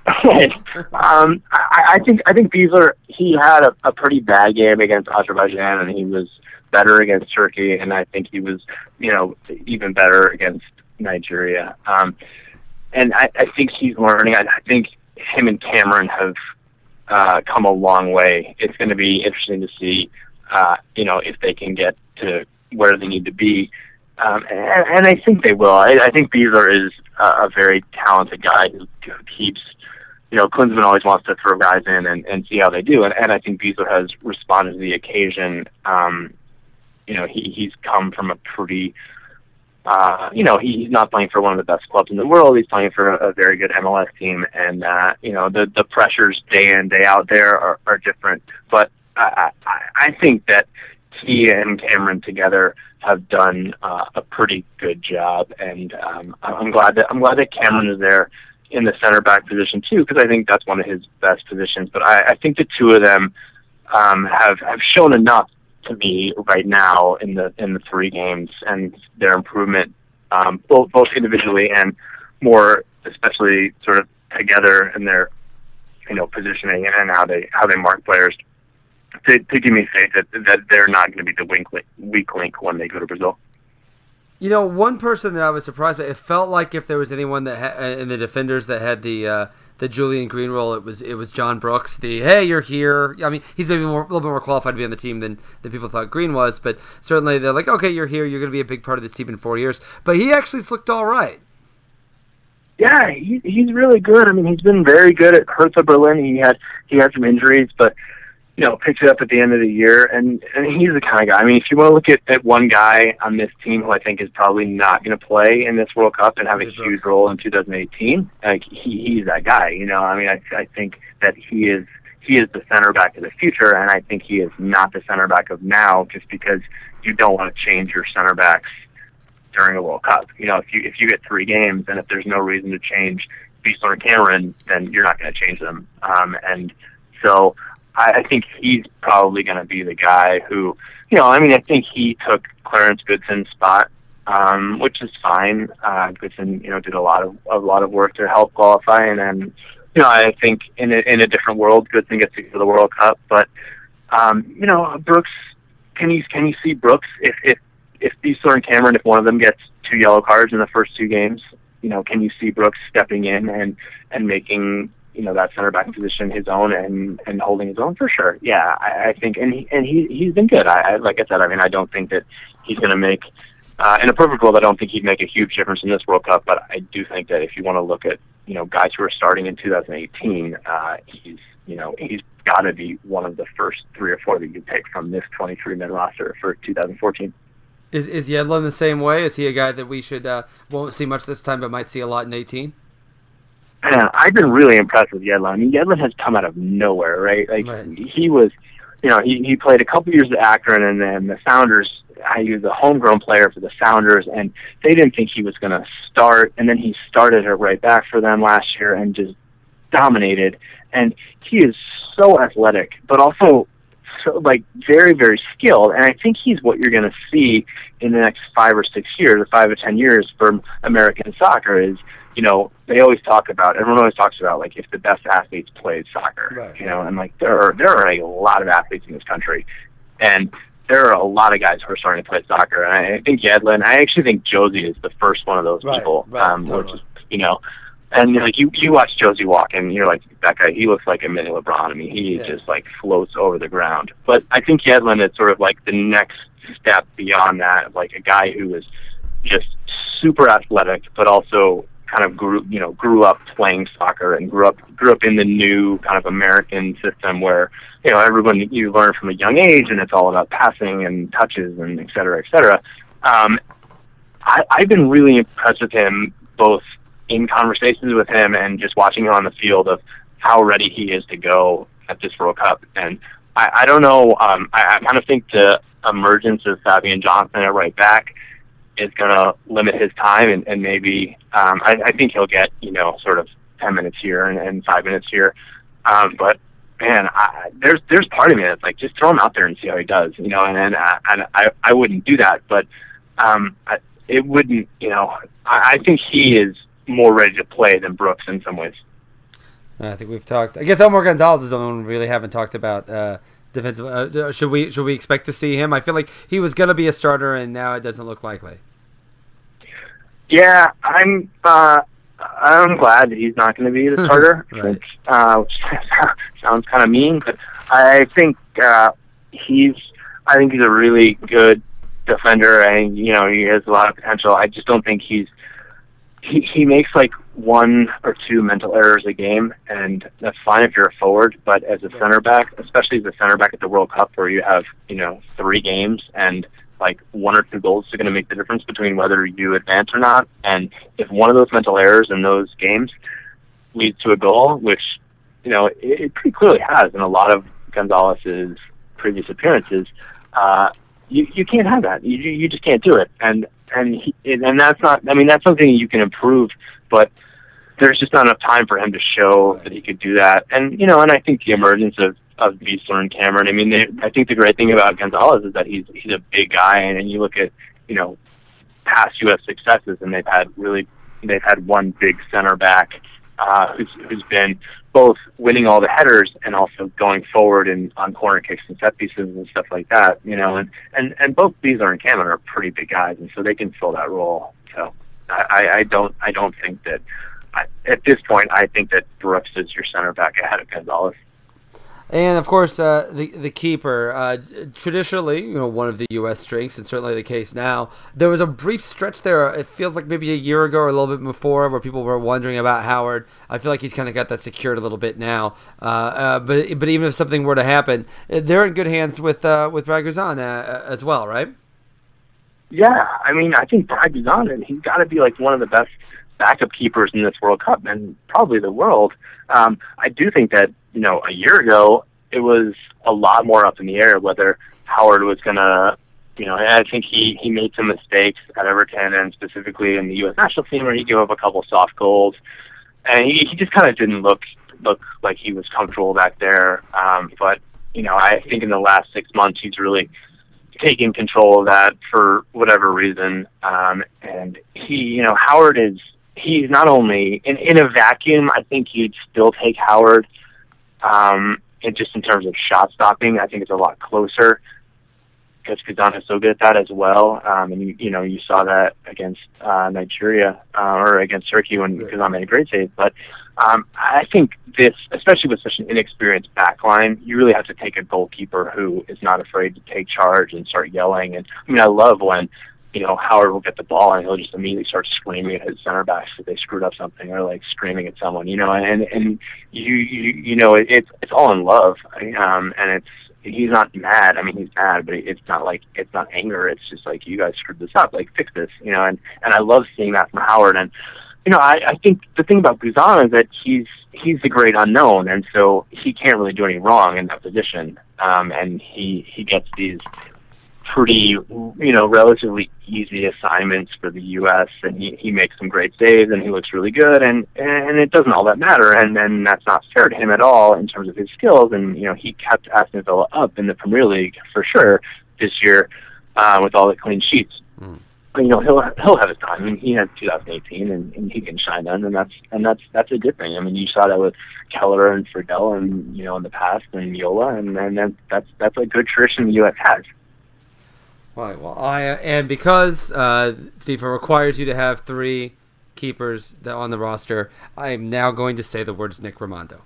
um, I, I think I think Beasler, he had a, a pretty bad game against Azerbaijan, and he was better against Turkey, and I think he was, you know, even better against Nigeria. Um, and I, I think he's learning. I, I think him and Cameron have uh, come a long way. It's going to be interesting to see. Uh, you know, if they can get to where they need to be. Um, and, and I think they will. I, I think Beasler is a, a very talented guy who, who keeps, you know, Klinsmann always wants to throw guys in and, and see how they do. And, and I think Beasler has responded to the occasion. Um, you know, he, he's come from a pretty, uh, you know, he, he's not playing for one of the best clubs in the world. He's playing for a, a very good M L S team. And, uh, you know, the, the pressures day in, day out there are, are different. But I, I, I think that he and Cameron together have done uh, a pretty good job, and um, I'm glad that I'm glad that Cameron is there in the center back position too, because I think that's one of his best positions. But I, I think the two of them um, have have shown enough to me right now in the in the three games, and their improvement um, both both individually and more especially sort of together in their, you know, positioning and how they how they mark players. To, to give me faith that that they're not going to be the weak link, weak link when they go to Brazil. You know, one person that I was surprised by, it felt like if there was anyone that ha- in the defenders that had the uh, the Julian Green role, it was it was John Brooks. The hey, you're here. I mean, he's maybe more, a little bit more qualified to be on the team than, than people thought Green was, but certainly they're like, okay, you're here. You're going to be a big part of this team in four years. But he actually looked all right. Yeah, he, he's really good. I mean, he's been very good at Hertha Berlin. He had he had some injuries, but you know, picked it up at the end of the year, and, and he's the kind of guy. I mean, if you want to look at, at one guy on this team who I think is probably not going to play in this World Cup and have a huge role in two thousand eighteen, like he, he's that guy. You know, I mean, I, I think that he is he is the center back of the future, and I think he is not the center back of now, just because you don't want to change your center backs during the World Cup. You know, if you if you get three games and if there's no reason to change Beasler and Cameron, then you're not going to change them. Um, and so. I think he's probably going to be the guy who, you know, I mean, I think he took Clarence Goodson's spot, um, which is fine. Uh, Goodson, you know, did a lot of a lot of work to help qualify, and then, you know, I think in a, in a different world, Goodson gets to go to the World Cup. But, um, you know, Brooks, can you can you see Brooks if if if Beasler and Cameron, if one of them gets two yellow cards in the first two games, you know, can you see Brooks stepping in and and making, you know, that center back position his own and, and holding his own? For sure. Yeah, I, I think, and he, and he, he's been good. I, I, like I said, I mean, I don't think that he's going to make, uh, in a perfect world, I don't think he'd make a huge difference in this World Cup, but I do think that if you want to look at, you know, guys who are starting in two thousand eighteen, uh, he's, you know, he's got to be one of the first three or four that you pick from this twenty-three man roster for two thousand fourteen. Is, is Yedlin the same way? Is he a guy that we should, uh, won't see much this time, but might see a lot in eighteen? Man, I've been really impressed with Yedlin. I mean, Yedlin has come out of nowhere, right? Like right. he was, you know, he, he played a couple years at Akron, and then the Sounders. He was a homegrown player for the Sounders, and they didn't think he was going to start. And then he started it right back for them last year and just dominated. And he is so athletic, but also so, like very, very skilled. And I think he's what you're going to see in the next five or six years, or five or ten years from American soccer is. You know, they always talk about, everyone always talks about, like, if the best athletes played soccer, right. you know, and, like, there are, there are a lot of athletes in this country, and there are a lot of guys who are starting to play soccer, and I think Yedlin, I actually think Josie is the first one of those right, people, right, um, totally. which is, you know, and, like, you, you watch Josie walk, and you're like, that guy, he looks like a mini LeBron. I mean, he yeah. just, like, floats over the ground. But I think Yedlin is sort of, like, the next step beyond that, like, a guy who is just super athletic, but also kind of grew, you know, grew up playing soccer and grew up grew up in the new kind of American system where, you know, everyone you learn from a young age and it's all about passing and touches and et cetera, et cetera. Um, I, I've been really impressed with him both in conversations with him and just watching him on the field of how ready he is to go at this World Cup. And I, I don't know, um, I, I kind of think the emergence of Fabian Johnson at right back is going to limit his time, and, and maybe um, I, I think he'll get, you know, sort of ten minutes here and, and five minutes here. Um, but man, I, there's there's part of me that's like, just throw him out there and see how he does, you know. And, and I, I I wouldn't do that, but um, I, it wouldn't, you know. I, I think he is more ready to play than Brooks in some ways. I think we've talked. I guess Omar Gonzalez is the one we really haven't talked about. Uh, defensive. Uh, should we should we expect to see him? I feel like he was going to be a starter, and now it doesn't look likely. Yeah, I'm. Uh, I'm glad that he's not going to be the starter. Right. uh, which sounds kind of mean, but I think uh, he's. I think he's a really good defender, and you know he has a lot of potential. I just don't think he's. He he makes like one or two mental errors a game, and that's fine if you're a forward. But as a center back, especially as a center back at the World Cup, where you have you know three games and like one or two goals are going to make the difference between whether you advance or not. And if one of those mental errors in those games leads to a goal, which, you know, it, it pretty clearly has in a lot of Gonzalez's previous appearances, uh, you, you can't have that. You, you just can't do it. And, and, he, and that's not, I mean, that's something you can improve, but there's just not enough time for him to show that he could do that. And, you know, and I think the emergence of of Wiesler and Cameron. I mean, they, I think the great thing about Gonzalez is that he's he's a big guy, and, and you look at you know past U S successes, and they've had really they've had one big center back uh, who's who's been both winning all the headers and also going forward and on corner kicks and set pieces and stuff like that. You know, and and and both Wiesler and Cameron are pretty big guys, and so they can fill that role. So I, I don't I don't think that I, at this point I think that Brooks is your center back ahead of Gonzalez. And of course, uh, the the keeper. Uh, traditionally, you know, one of the U S strengths, and certainly the case now. There was a brief stretch there. It feels like maybe a year ago or a little bit before, where people were wondering about Howard. I feel like he's kind of got that secured a little bit now. Uh, uh, but but even if something were to happen, they're in good hands with uh, with Brad Guzan uh, as well, right? Yeah, I mean, I think Brad Guzan, he's got to be like one of the best backup keepers in this World Cup, and probably the world. Um, I do think that, you know, a year ago, it was a lot more up in the air whether Howard was going to, you know, I think he, he made some mistakes at Everton and specifically in the U S national team where he gave up a couple soft goals. And he, he just kind of didn't look look like he was comfortable back there. Um, but, you know, I think in the last six months he's really taken control of that for whatever reason. Um, and he, you know, Howard is, he's not only in, in a vacuum. I think you'd still take Howard. Um, and just in terms of shot stopping, I think it's a lot closer because Guzan is so good at that as well. Um, and you, you know, you saw that against uh, Nigeria uh, or against Turkey when Guzan made a great save. But um, I think this, especially with such an inexperienced backline, you really have to take a goalkeeper who is not afraid to take charge and start yelling. And I mean, I love when, you know, Howard will get the ball and he'll just immediately start screaming at his center backs if they screwed up something, or like screaming at someone, you know, and, and you, you, you know, it, it's, it's all in love. Um, and it's, he's not mad. I mean, he's mad, but it's not like, it's not anger. It's just like, you guys screwed this up, like fix this, you know, and, and I love seeing that from Howard. And, you know, I, I think the thing about Guzan is that he's, he's the great unknown. And so he can't really do any wrong in that position. Um, and he, he gets these pretty, you know, relatively easy assignments for the U S, and he, he makes some great saves, and he looks really good, and and it doesn't all that matter, and then that's not fair to him at all in terms of his skills. And you know, he kept Aston Villa up in the Premier League for sure this year uh, with all the clean sheets. Mm. But, you know, he'll he'll have his time. I mean, he had two thousand eighteen, and, and he can shine then, and that's and that's that's a good thing. I mean, you saw that with Keller and Friedel, and you know, in the past, and Yola, and and then that's that's a good tradition the U S has. Right. Well, I and because uh, FIFA requires you to have three keepers that on the roster, I am now going to say the words Nick Rimando.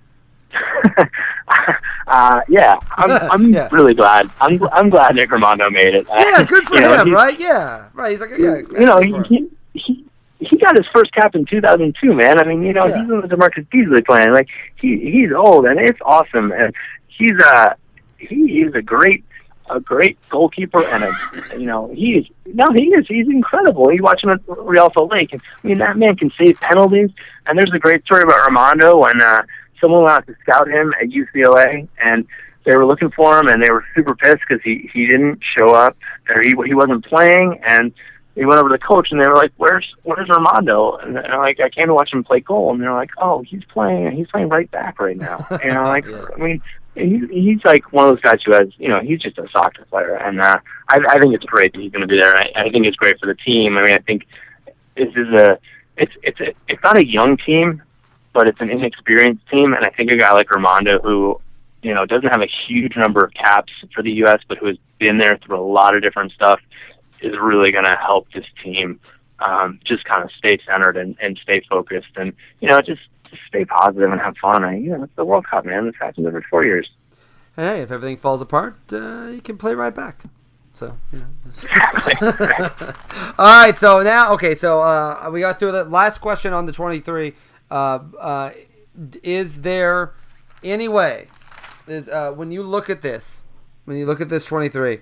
uh, yeah, I'm I'm yeah. really glad. I'm I'm glad Nick Rimando made it. Yeah, good for him, know, right? Yeah, right. He's like, yeah, you know, he, he he he got his first cap in two thousand two, man. I mean, you know, yeah. he's in the DeMarcus Beasley plan. Like he he's old, and it's awesome, and he's uh he is a great a great goalkeeper, and a you know he is no he is he's incredible. You watch him at Real Salt Lake, and I mean that man can save penalties. And there's a great story about Armando when uh, someone went out to scout him at U C L A, and they were looking for him, and they were super pissed because he he didn't show up, or he he wasn't playing, and he went over to the coach, and they were like, "Where's where's Armando?" And they're like, "I came to watch him play goal," and they're like, "Oh, he's playing he's playing right back right now." And I'm like, Yeah. I mean. He's he's like one of those guys who has, you know, he's just a soccer player, and uh, I I think it's great that he's going to be there. I, I think it's great for the team. I mean, I think this is a it's it's a, it's not a young team, but it's an inexperienced team, and I think a guy like Armando, who you know doesn't have a huge number of caps for the U S, but who has been there through a lot of different stuff, is really going to help this team um, just kind of stay centered and, and stay focused, and you know just. Stay positive and have fun. I, you know, it's the World Cup, man. This happens every four years. Hey, if everything falls apart, uh, you can play right back. So, you know. All right. So now, okay. So uh, we got through the last question on the twenty-three. Uh, uh, is there any way? Is uh, when you look at this, when you look at this twenty-three.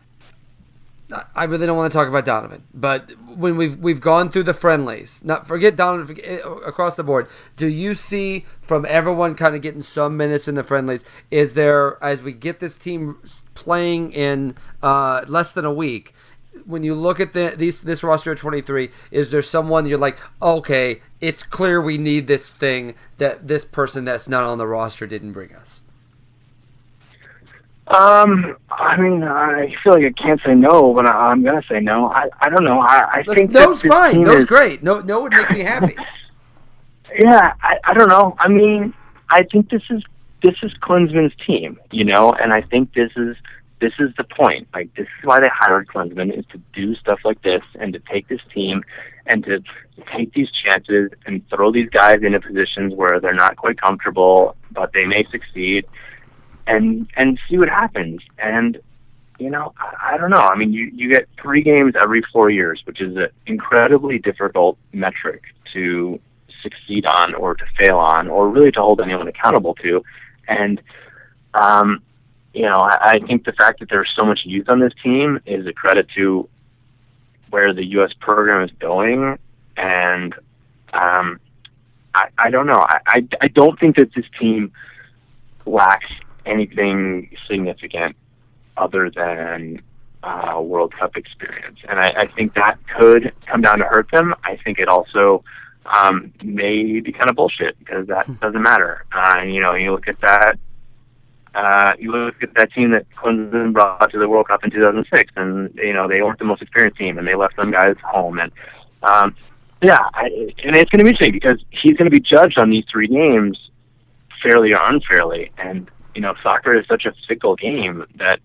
I really don't want to talk about Donovan, but when we've we've gone through the friendlies, not forget Donovan forget, across the board. Do you see from everyone kind of getting some minutes in the friendlies? Is there, as we get this team playing in uh, less than a week, when you look at the these this roster of twenty-three, is there someone you're like, okay, it's clear we need this thing that this person that's not on the roster didn't bring us? Um, I mean, I feel like I can't say no, but I, I'm gonna say no. I, I don't know. I, I think no's that fine. No's is, great. No, no would make me happy. Yeah, I, I don't know. I mean, I think this is this is Klinsmann's team, you know, and I think this is this is the point. Like, this is why they hired Klinsmann, is to do stuff like this and to take this team and to take these chances and throw these guys into positions where they're not quite comfortable, but they may succeed. And and see what happens. And, you know, I, I don't know. I mean, you, you get three games every four years, which is an incredibly difficult metric to succeed on or to fail on or really to hold anyone accountable to. And, um, you know, I, I think the fact that there's so much youth on this team is a credit to where the U S program is going. And um, I, I don't know. I, I, I don't think that this team lacks anything significant other than uh, World Cup experience. And I, I think that could come down to hurt them. I think it also um, may be kind of bullshit because that doesn't matter. Uh, you know, you look at that, uh, you look at that team that Clemson brought to the World Cup in two thousand six, and, you know, they weren't the most experienced team, and they left them guys home. And, um, yeah, I, and it's going to be interesting because he's going to be judged on these three games fairly or unfairly. And, you know, soccer is such a fickle game that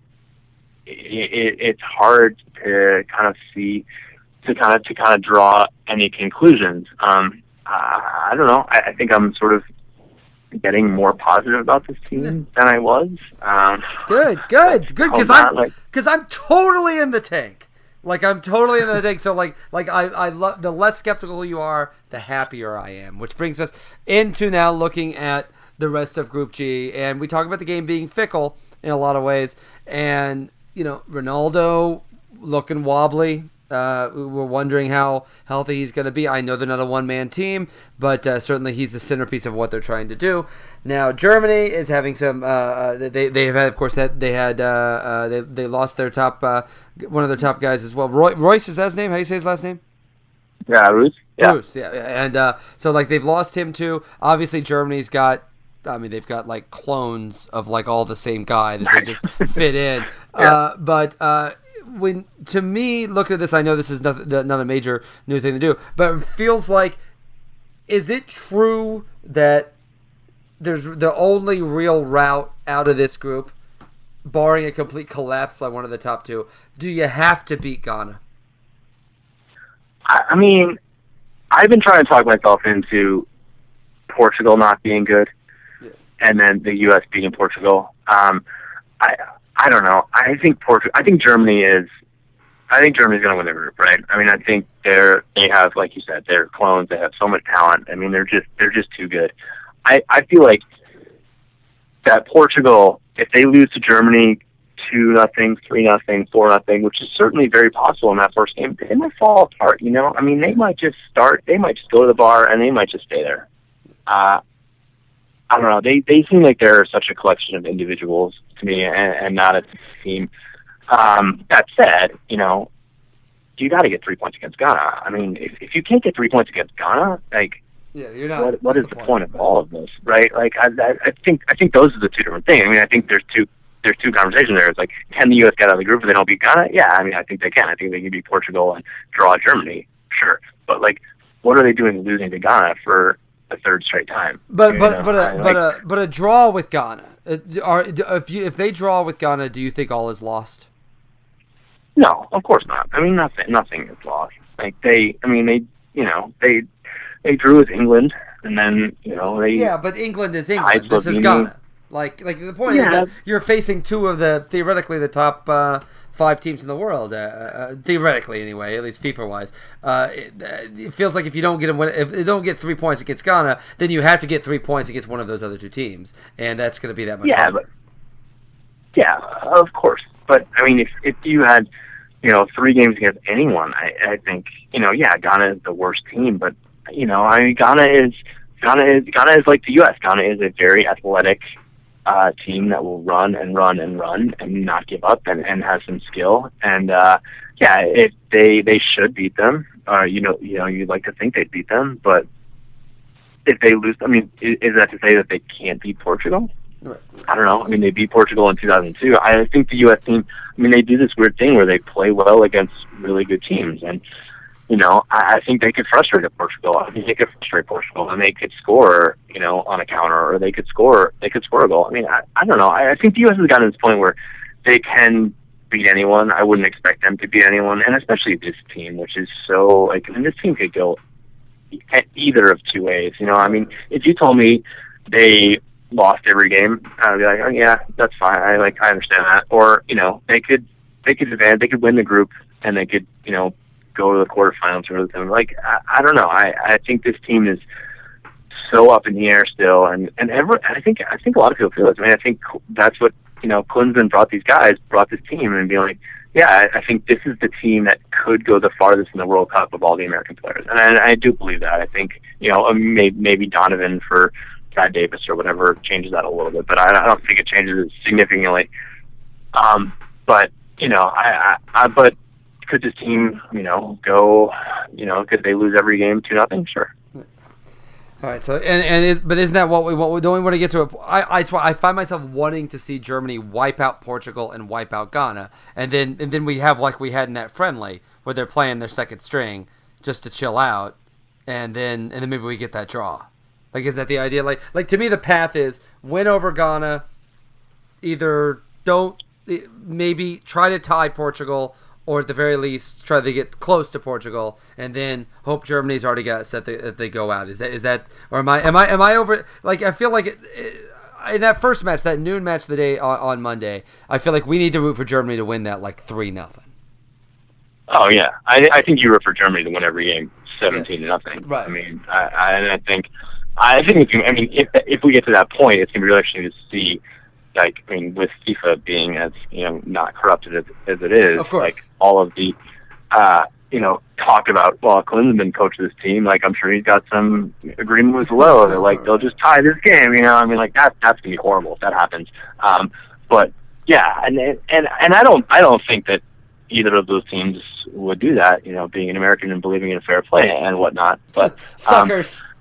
it, it, it's hard to kind of see, to kind of to kind of draw any conclusions. Um, I, I don't know. I, I think I'm sort of getting more positive about this team than I was. Um, good, good, good. Because I'm because like, I'm totally in the tank. Like I'm totally in the tank. So like like I I love the less skeptical you are, the happier I am. Which brings us into now looking at the rest of Group G, and we talk about the game being fickle in a lot of ways, and you know, Ronaldo looking wobbly. Uh, we're wondering how healthy he's going to be. I know they're not a one-man team, but uh, certainly he's the centerpiece of what they're trying to do. Now Germany is having some. Uh, they they have had, of course, that they had uh, uh, they they lost their top uh, one of their top guys as well. Roy, Royce, is that his name? How do you say his last name? Yeah, Royce. Yeah. Bruce, yeah, and uh, so like they've lost him too. Obviously, Germany's got. I mean, they've got like clones of like all the same guy that they just fit in. Yeah. Uh, but uh, when to me, look at this. I know this is not, not a major new thing to do, but it feels like, is it true that there's the only real route out of this group, barring a complete collapse by one of the top two? Do you have to beat Ghana? I mean, I've been trying to talk myself into Portugal not being good. And then the U S beating Portugal. Um, I I don't know. I think Portugal. I think Germany is. I think Germany's going to win the group, right? I mean, I think they're they have, like you said, they're clones. They have so much talent. I mean, they're just they're just too good. I I feel like that Portugal, if they lose to Germany two nothing, three nothing, four nothing, which is certainly very possible in that first game, they might fall apart. You know, I mean, they might just start, they might just go to the bar, and they might just stay there. Uh, I don't know. They they seem like they're such a collection of individuals to me, and, and not a team. Um, that said, you know, you got to get three points against Ghana. I mean, if if you can't get three points against Ghana, like, yeah, you're not. What, what is the, the point? point of all of this, right? Like, I, I I think I think those are the two different things. I mean, I think there's two there's two conversations there. It's like, can the U S get out of the group if they don't beat Ghana? Yeah, I mean, I think they can. I think they can beat Portugal and draw Germany, sure. But like, what are they doing losing to Ghana for a third straight time? But you but know, but a, I, but like, a but a draw with Ghana. Are if you if they draw with Ghana, do you think all is lost? No, of course not. I mean, nothing nothing is lost. Like they, I mean, they, you know, they they drew with England, and then you know they. Yeah, but England is England. This is Ghana. Like like the point yeah. is that you're facing two of the theoretically the top uh, five teams in the world. Uh, uh, theoretically, anyway, at least FIFA wise. Uh, it, it feels like if you don't get them, if you don't get three points against Ghana, then you have to get three points against one of those other two teams, and that's going to be that much. Yeah, harder. but yeah, of course. But I mean, if if you had, you know, three games against anyone, I, I think, you know, yeah, Ghana is the worst team, but you know, I mean, Ghana is Ghana is Ghana is like the U S. Ghana is a very athletic uh, team that will run and run and run and not give up and, and has some skill. And uh, yeah, if they they should beat them, uh, you know, you know, you'd like to think they'd beat them, but if they lose, I mean, is, is that to say that they can't beat Portugal? Right. I don't know. I mean, they beat Portugal in two thousand two. I think the U S team, I mean, they do this weird thing where they play well against really good teams. And, you know, I, I think they could frustrate Portugal. I think they could frustrate Portugal, and they could score, you know, on a counter, or they could score, they could score a goal. I mean, I, I don't know. I, I think the U S has gotten to this point where they can beat anyone. I wouldn't expect them to beat anyone, and especially this team, which is so, like, I mean, this team could go either of two ways. You know, I mean, if you told me they lost every game, I'd be like, oh yeah, that's fine. I like, I understand that. Or, you know, they could, they could advance, they could win the group, and they could, you know, go to the quarterfinals or something. Like, I, I don't know. I, I think this team is so up in the air still, and and ever. I think I think a lot of people feel this. I mean, I think that's what, you know, Klinsmann brought these guys, brought this team, and be like, yeah, I, I think this is the team that could go the farthest in the World Cup of all the American players, and I, I do believe that. I think, you know, maybe, maybe Donovan for Brad Davis or whatever changes that a little bit, but I, I don't think it changes it significantly. Um, but you know, I, I, I but could this team, you know, go, you know, could they lose every game two nothing? Sure. All right. So and and is, but isn't that what we what we don't want to get to? A, I I I find myself wanting to see Germany wipe out Portugal and wipe out Ghana, and then and then we have like we had in that friendly where they're playing their second string just to chill out, and then and then maybe we get that draw. Like, is that the idea? Like, like to me, the path is win over Ghana, either don't maybe try to tie Portugal, or at the very least try to get close to Portugal, and then hope Germany's already got set that they go out. Is that is that or am I am I am I over? Like, I feel like it, it, in that first match, that noon match of the day on, on Monday, I feel like we need to root for Germany to win that like three nothing. Oh yeah, I I think you root for Germany to win every game seventeen to nothing. Right. I mean, I I, and I think. I think if you, I mean, if if we get to that point, it's gonna be really interesting to see, like, I mean, with FIFA being as, you know, not corrupted as, as it is, of course, like all of the, uh, you know, talk about, well, Klinsmann coached this team, like I'm sure he's got some agreement with Lowe that like they'll just tie this game, you know, I mean, like that that's gonna be horrible if that happens. Um, but yeah, and and and I don't I don't think that either of those teams would do that, you know, being an American and believing in fair play and whatnot. But suckers. Um,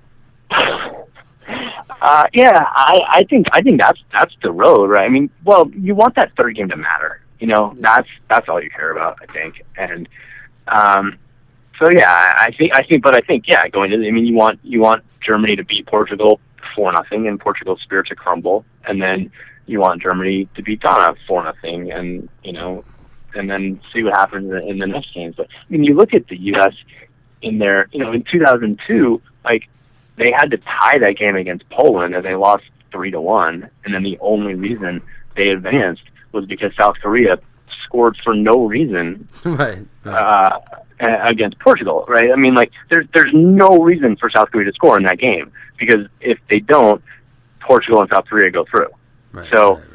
Uh, yeah, I, I think I think that's that's the road, right? I mean, well, you want that third game to matter, you know. That's that's all you care about, I think. And um, so yeah, I think I think, but I think yeah, going to, I mean, you want you want Germany to beat Portugal four nothing, and Portugal's spirit to crumble, and then you want Germany to beat Ghana four nothing, and you know, and then see what happens in, in the next games. But I mean, you look at the U S in their, you know, in two thousand two, like. They had to tie that game against Poland, and they lost three to one. And then the only reason they advanced was because South Korea scored for no reason, right, right. Uh, against Portugal. Right? I mean, like there's there's no reason for South Korea to score in that game, because if they don't, Portugal and South Korea go through. Right, so, right, right, right.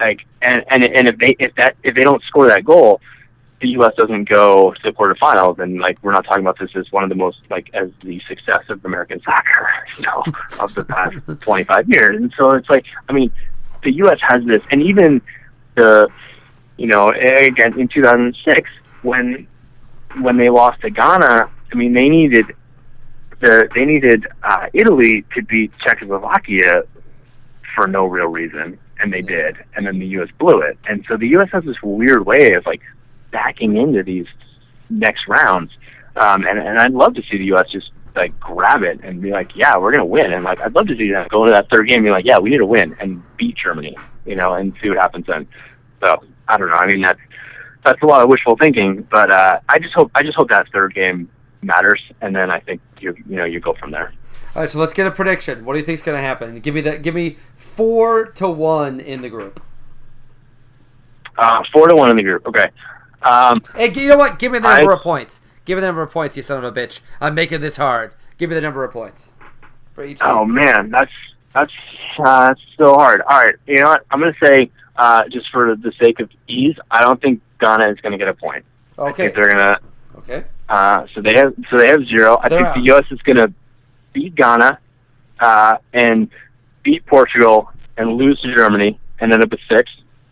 like, and and and if they if that if they don't score that goal, the U S doesn't go to the quarterfinals, and like we're not talking about this as one of the most like as the success of American soccer, you know, of the past twenty-five years. And so it's like, I mean, the U S has this, and even the, you know, again in two thousand six when when they lost to Ghana, I mean they needed the they needed uh, Italy to beat Czechoslovakia for no real reason, and they did, and then the U S blew it, and so the U S has this weird way of like backing into these next rounds, um, and and I'd love to see the U S just like grab it and be like, yeah, we're gonna win, and like I'd love to see them go into that third game and be like, yeah, we need to win and beat Germany, you know, and see what happens then. So I don't know. I mean that's that's a lot of wishful thinking, but uh, I just hope I just hope that third game matters, and then I think you you know you go from there. All right, so let's get a prediction. What do you think's gonna happen? Give me that. Give me four to one in the group. Uh, four to one in the group. Okay. Um, hey, you know what? Give me the number I, of points. Give me the number of points, you son of a bitch. I'm making this hard. Give me the number of points for each team. Oh man, that's that's uh, that's so hard. All right, you know what? I'm gonna say uh, just for the sake of ease, I don't think Ghana is gonna get a point. Okay. I think they're gonna. Okay. Uh, so they have so they have zero. I they're think out. the U S is gonna beat Ghana uh, and beat Portugal and lose to Germany and end up with six.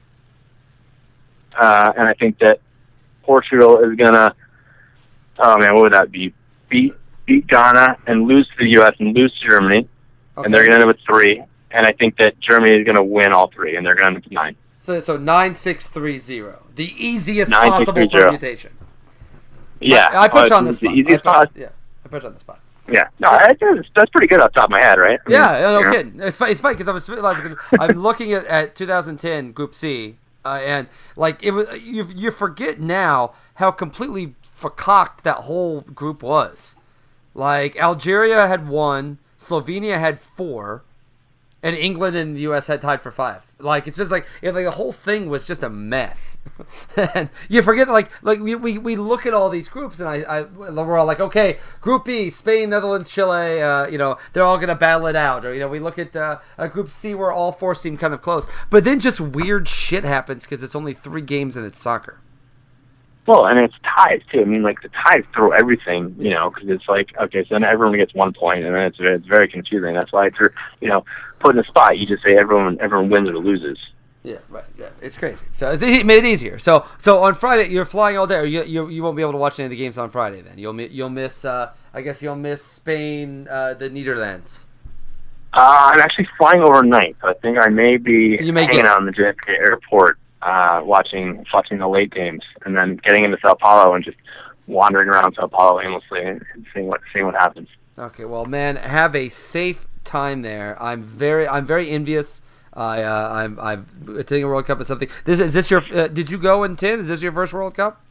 Uh, and I think that Portugal is gonna, oh man, what would that be? Beat beat Ghana and lose to the U S and lose to Germany, Okay. and they're gonna end up with three. And I think that Germany is gonna win all three, and they're gonna end up with nine. So so nine six three zero, the easiest Nine, possible six, three, zero. permutation. Yeah, I, I put you uh, on the it's spot. The easiest I put, spot. yeah, I put you on the spot. Yeah, no, I, that's, that's pretty good off the top of my head, right? I mean, Yeah, no you know. kidding. It's fun. It's funny because I was realizing because I'm looking at, at two thousand ten Group C, uh, and like it was, you you forget now how completely vercocked that whole group was. Like Algeria had one, Slovenia had four, and England and the U S had tied for five. Like it's just like it, like the whole thing was just a mess. And you forget like like we, we, we look at all these groups and I, I we're all like, okay, Group B, Spain, Netherlands, Chile, uh, you know, they're all gonna battle it out. Or you know, we look at uh, a Group C where all four seem kind of close, but then just weird shit happens because it's only three games and it's soccer. Well, and it's ties too. I mean, like the ties throw everything, you know, because it's like, okay, so then everyone gets one point, and then it's it's very confusing. That's why, it's, you know, put in a spot, you just say everyone everyone wins or loses. Yeah, right. Yeah, it's crazy. So it's, it made it easier. So so on Friday you're flying all day. Or you you you won't be able to watch any of the games on Friday. Then you'll you'll miss. Uh, I guess you'll miss Spain, uh, the Netherlands. Uh, I'm actually flying overnight, so I think I may be You may hanging get- out in the J F K airport, uh, watching watching the late games, and then getting into Sao Paulo and just wandering around Sao Paulo aimlessly and seeing what seeing what happens. Okay, well, man, have a safe time there. I'm very I'm very envious. I uh, I'm I'm attending a World Cup or something. This is this your? Uh, did you go in ten? Is this your first World Cup?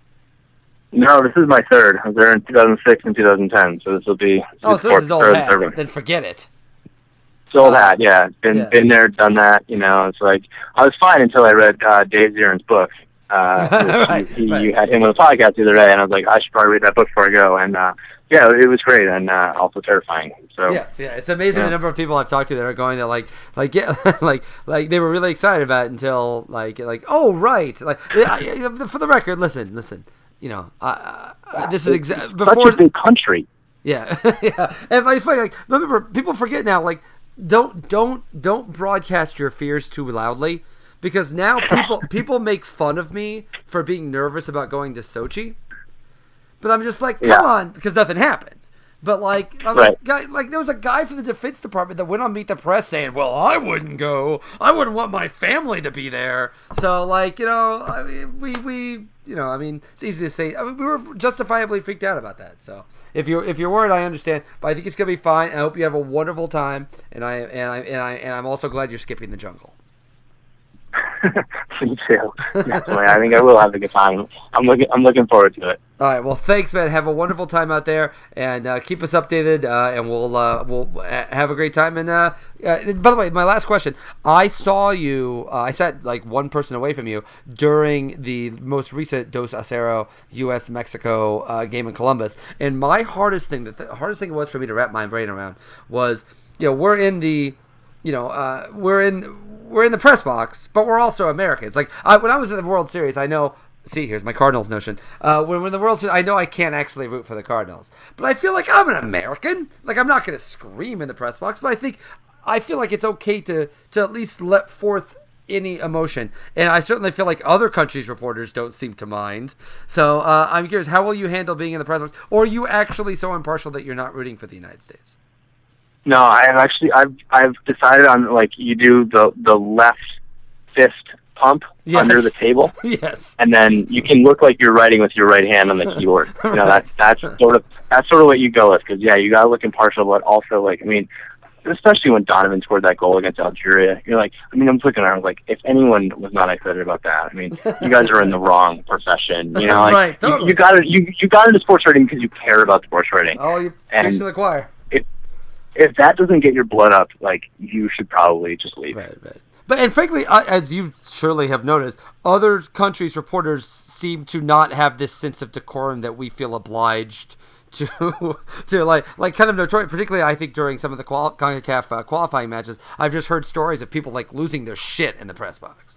No, this is my third. I was there in two thousand six and two thousand ten, so this will be Oh, so this is old third, hat. third one. Then forget it. It's old Uh, hat, yeah. Been yeah. been there, done that. You know, it's like I was fine until I read uh, Dave Zirin's book. Uh, Right, he, he, right. You had him on the podcast the other day, and I was like, I should probably read that book before I go. And uh, yeah, it was great and uh, also terrifying. So Yeah, yeah, it's amazing Yeah. the number of people I've talked to that are going there, like, like, yeah, like, like they were really excited about it until, like, like, oh, right, like, I- I- for the record, listen, listen, you know, I, I, this is exactly before, such a big country. yeah, yeah, and it's funny, like, remember, people forget now, like, don't, don't, don't broadcast your fears too loudly, because now people, people make fun of me for being nervous about going to Sochi. But I'm just like, come Yeah. on, because nothing happened. But like, I'm Right. like, guy, like there was a guy from the Defense Department that went on Meet the Press saying, "Well, I wouldn't go. I wouldn't want my family to be there." So like, you know, I mean, we we you know, I mean, it's easy to say. I mean, we were justifiably freaked out about that. So if you're if you're worried, I understand. But I think it's gonna be fine. I hope you have a wonderful time. And I and I and I and I'm also glad you're skipping the jungle. Me too. Definitely. I think I will have a good time. I'm looking. I'm looking forward to it. All right. Well, thanks, man. Have a wonderful time out there, and uh, keep us updated. Uh, and we'll uh, we'll uh, have a great time. And uh, uh, by the way, my last question: I saw you. Uh, I sat like one person away from you during the most recent Dos Acero U S Mexico uh, game in Columbus. And my hardest thing, the th- hardest thing was for me to wrap my brain around was, you know, we're in the you know, uh, we're in we're in the press box, but we're also Americans. Like I, when I was in the World Series, I know. See, here's my Cardinals notion. Uh, when when the World Series, I know I can't actually root for the Cardinals, but I feel like I'm an American. Like I'm not going to scream in the press box, but I think I feel like it's okay to to at least let forth any emotion, and I certainly feel like other countries' reporters don't seem to mind. So uh, I'm curious, how will you handle being in the press box, or are you actually so impartial that you're not rooting for the United States? No, I've actually I've I've decided on like you do the the left fist pump yes. under the table. Yes. And then you can look like you're writing with your right hand on the keyboard. You know, that's that's sort of that's sort of what you go with, because yeah, you gotta look impartial, but also like I mean, especially when Donovan scored that goal against Algeria, you're like, I mean, I'm looking around like, if anyone was not excited about that, I mean, you guys are in the wrong profession. You know, like right, totally. you, you got it, you you got into sports writing because you care about sports writing. Oh, you preach to the choir. If if that doesn't get your blood up, like you should probably just leave. Right, right. But and frankly, uh, as you surely have noticed, other countries' reporters seem to not have this sense of decorum that we feel obliged to, to like, like kind of notorious. Particularly, I think during some of the quali- CONCACAF uh, qualifying matches, I've just heard stories of people like losing their shit in the press box.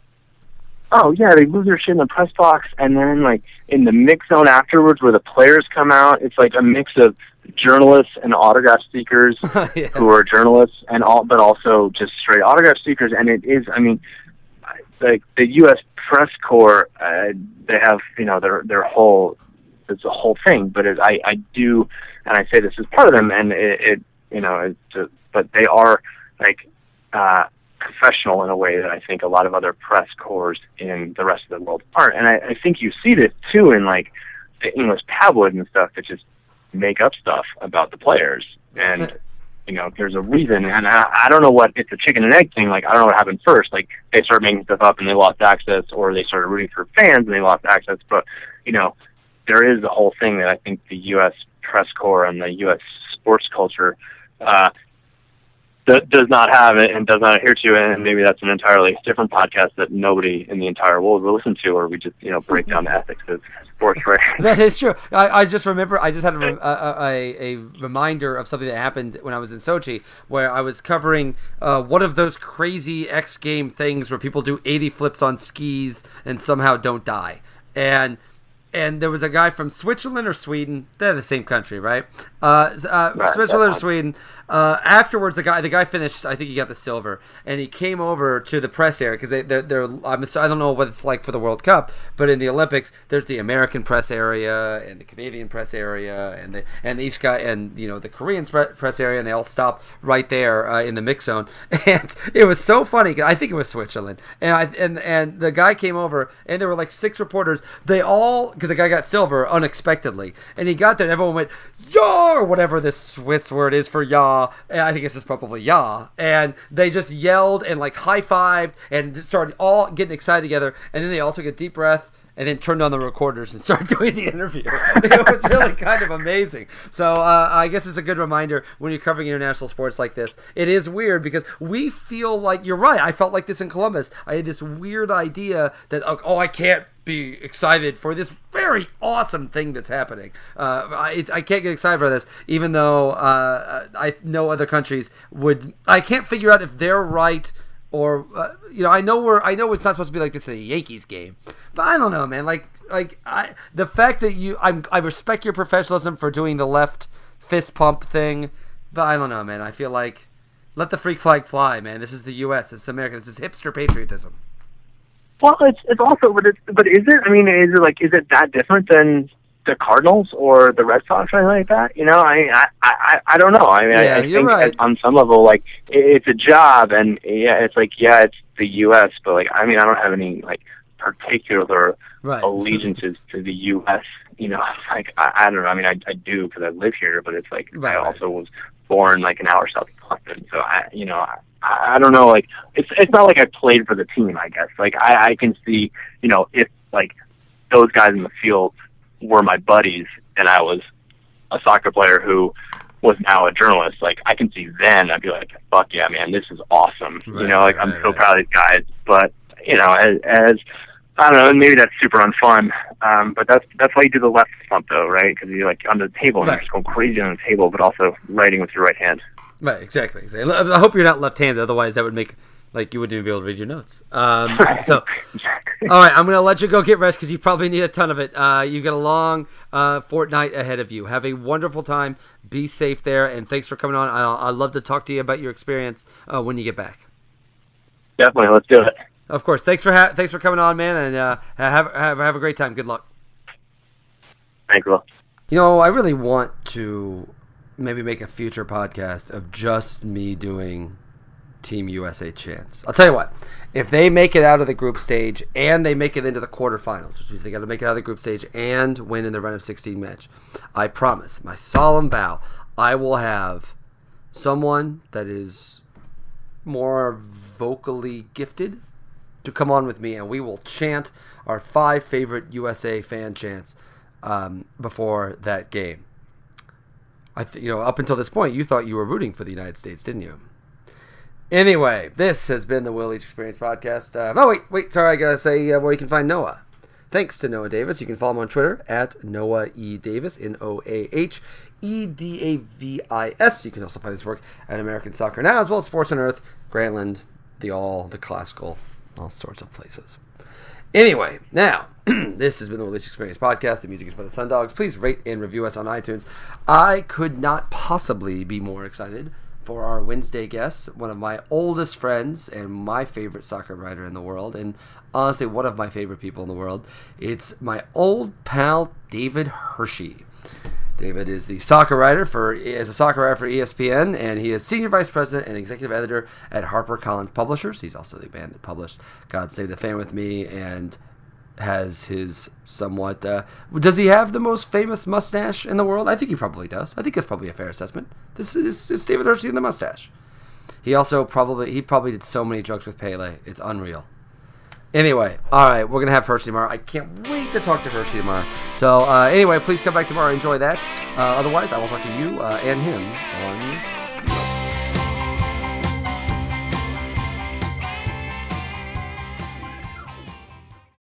Oh yeah, they lose their shit in the press box, and then like in the mix zone afterwards, where the players come out, it's like a mix of journalists and autograph seekers yeah. who are journalists, and all, but also just straight autograph seekers. And it is, I mean, like the U S press corps, uh, they have you know their their whole, it's a whole thing. But it, I I do, and I say this is part of them, and it, it you know, it's a, but they are like. Uh, professional in a way that I think a lot of other press corps in the rest of the world aren't. And I, I think you see this too in like the English tabloids and stuff that just make up stuff about the players. And, you know, there's a reason. And I, I don't know what, it's a chicken and egg thing. Like, I don't know what happened first. Like, they started making stuff up and they lost access, or they started rooting for fans and they lost access. But, you know, there is a whole thing that I think the U S press corps and the U S sports culture, uh, That does not have it and does not adhere to it, and maybe that's an entirely different podcast that nobody in the entire world will listen to, or we just, you know, break down the ethics of sports writing. That is true. I, I just remember, I just had a, a, a reminder of something that happened when I was in Sochi, where I was covering uh, one of those crazy X game things where people do eighty flips on skis and somehow don't die. And And there was a guy from Switzerland or Sweden. They're the same country, right? Uh, uh, right Switzerland or Sweden. Uh, afterwards, the guy the guy finished. I think he got the silver, and he came over to the press area because they they're, they're I'm, I don't know what it's like for the World Cup, but in the Olympics, there's the American press area and the Canadian press area, and the and each guy and you know the Korean press area, and they all stop right there uh, in the mix zone. And it was so funny. I think it was Switzerland, and I and and the guy came over, and there were like six reporters. They all. Because the guy got silver unexpectedly, and he got there, and everyone went "yaw" or whatever this Swiss word is for "yaw." And I think it's just probably "yaw," and they just yelled and like high fived and started all getting excited together, and then they all took a deep breath and then turned on the recorders and started doing the interview. It was really kind of amazing. So uh, I guess it's a good reminder when you're covering international sports like this. It is weird because we feel like, you're right, I felt like this in Columbus. I had this weird idea that, oh, I can't be excited for this very awesome thing that's happening. Uh, I, I can't get excited for this, even though uh, I know other countries would. I can't figure out if they're right. Or uh, you know, I know we're I know it's not supposed to be like this in a Yankees game, but I don't know, man. Like, like I, the fact that you, I'm, I respect your professionalism for doing the left fist pump thing, but I don't know, man. I feel like let the freak flag fly, man. This is the U S. This is America. This is hipster patriotism. Well, it's it's also, but it's, but is it? I mean, is it like is it that different than the Cardinals or the Red Sox or anything like that? You know, I I I, I don't know. I mean, yeah, I, I you're think right. on some level, like it's a job, and yeah, it's like yeah, it's the U S, but like I mean, I don't have any like particular right. allegiances to the U S. You know, like I, I don't know. I mean, I I do because I live here, but it's like right, I right. also was born like an hour south of London, so I you know. I, I don't know, like, it's it's not like I played for the team, I guess. Like, I, I can see, you know, if, like, those guys in the field were my buddies and I was a soccer player who was now a journalist, like, I can see then, I'd be like, fuck yeah, man, this is awesome. Right, you know, like, right, I'm right, so right. proud of these guys. But, you know, as, as I don't know, maybe that's super unfun. Um, but that's that's why you do the left thump, though, right? Because you're, like, under the table and right. you're just going crazy on the table, but also writing with your right hand. Right, exactly. exactly. I hope you're not left-handed. Otherwise, that would make like you wouldn't even be able to read your notes. Um, so, all right, I'm going to let you go get rest because you probably need a ton of it. Uh, you got a long uh, fortnight ahead of you. Have a wonderful time. Be safe there, and thanks for coming on. I- I'd love to talk to you about your experience uh, when you get back. Definitely, let's do it. Of course. Thanks for ha- thanks for coming on, man, and uh, have have have a great time. Good luck. Thanks, Will. You know, I really want to maybe make a future podcast of just me doing Team U S A chants. I'll tell you what, if they make it out of the group stage and they make it into the quarterfinals, which means they got to make it out of the group stage and win in the round of sixteen match, I promise, my solemn vow, I will have someone that is more vocally gifted to come on with me, and we will chant our five favorite U S A fan chants um, before that game. I th- you know, up until this point, you thought you were rooting for the United States, didn't you? Anyway, this has been the Will Leitch Experience podcast. Uh, oh, wait, wait, sorry, I gotta say uh, where you can find Noah. Thanks to Noah Davis. You can follow him on Twitter at Noah E. Davis, N O A H E D A V I S. You can also find his work at American Soccer Now, as well as Sports on Earth, Grantland, the All, the Classical, all sorts of places. Anyway, now, this has been the Will Leitch Experience podcast. The music is by the Sundogs. Please rate and review us on iTunes. I could not possibly be more excited for our Wednesday guest, one of my oldest friends and my favorite soccer writer in the world, and honestly, one of my favorite people in the world. It's my old pal, David Hershey. David is the soccer writer for is a soccer writer for E S P N, and he is senior vice president and executive editor at HarperCollins Publishers. He's also the man that published God Save the Fan with Me, and has his somewhat. Uh, does he have the most famous mustache in the world? I think he probably does. I think that's probably a fair assessment. This is it's David Hershey and the mustache. He also probably he probably did so many jokes with Pele. It's unreal. Anyway, all right, we're going to have Hershey tomorrow. I can't wait to talk to Hershey tomorrow. So, uh, anyway, please come back tomorrow. Enjoy that. Uh, otherwise, I will talk to you uh, and him on Wednesday.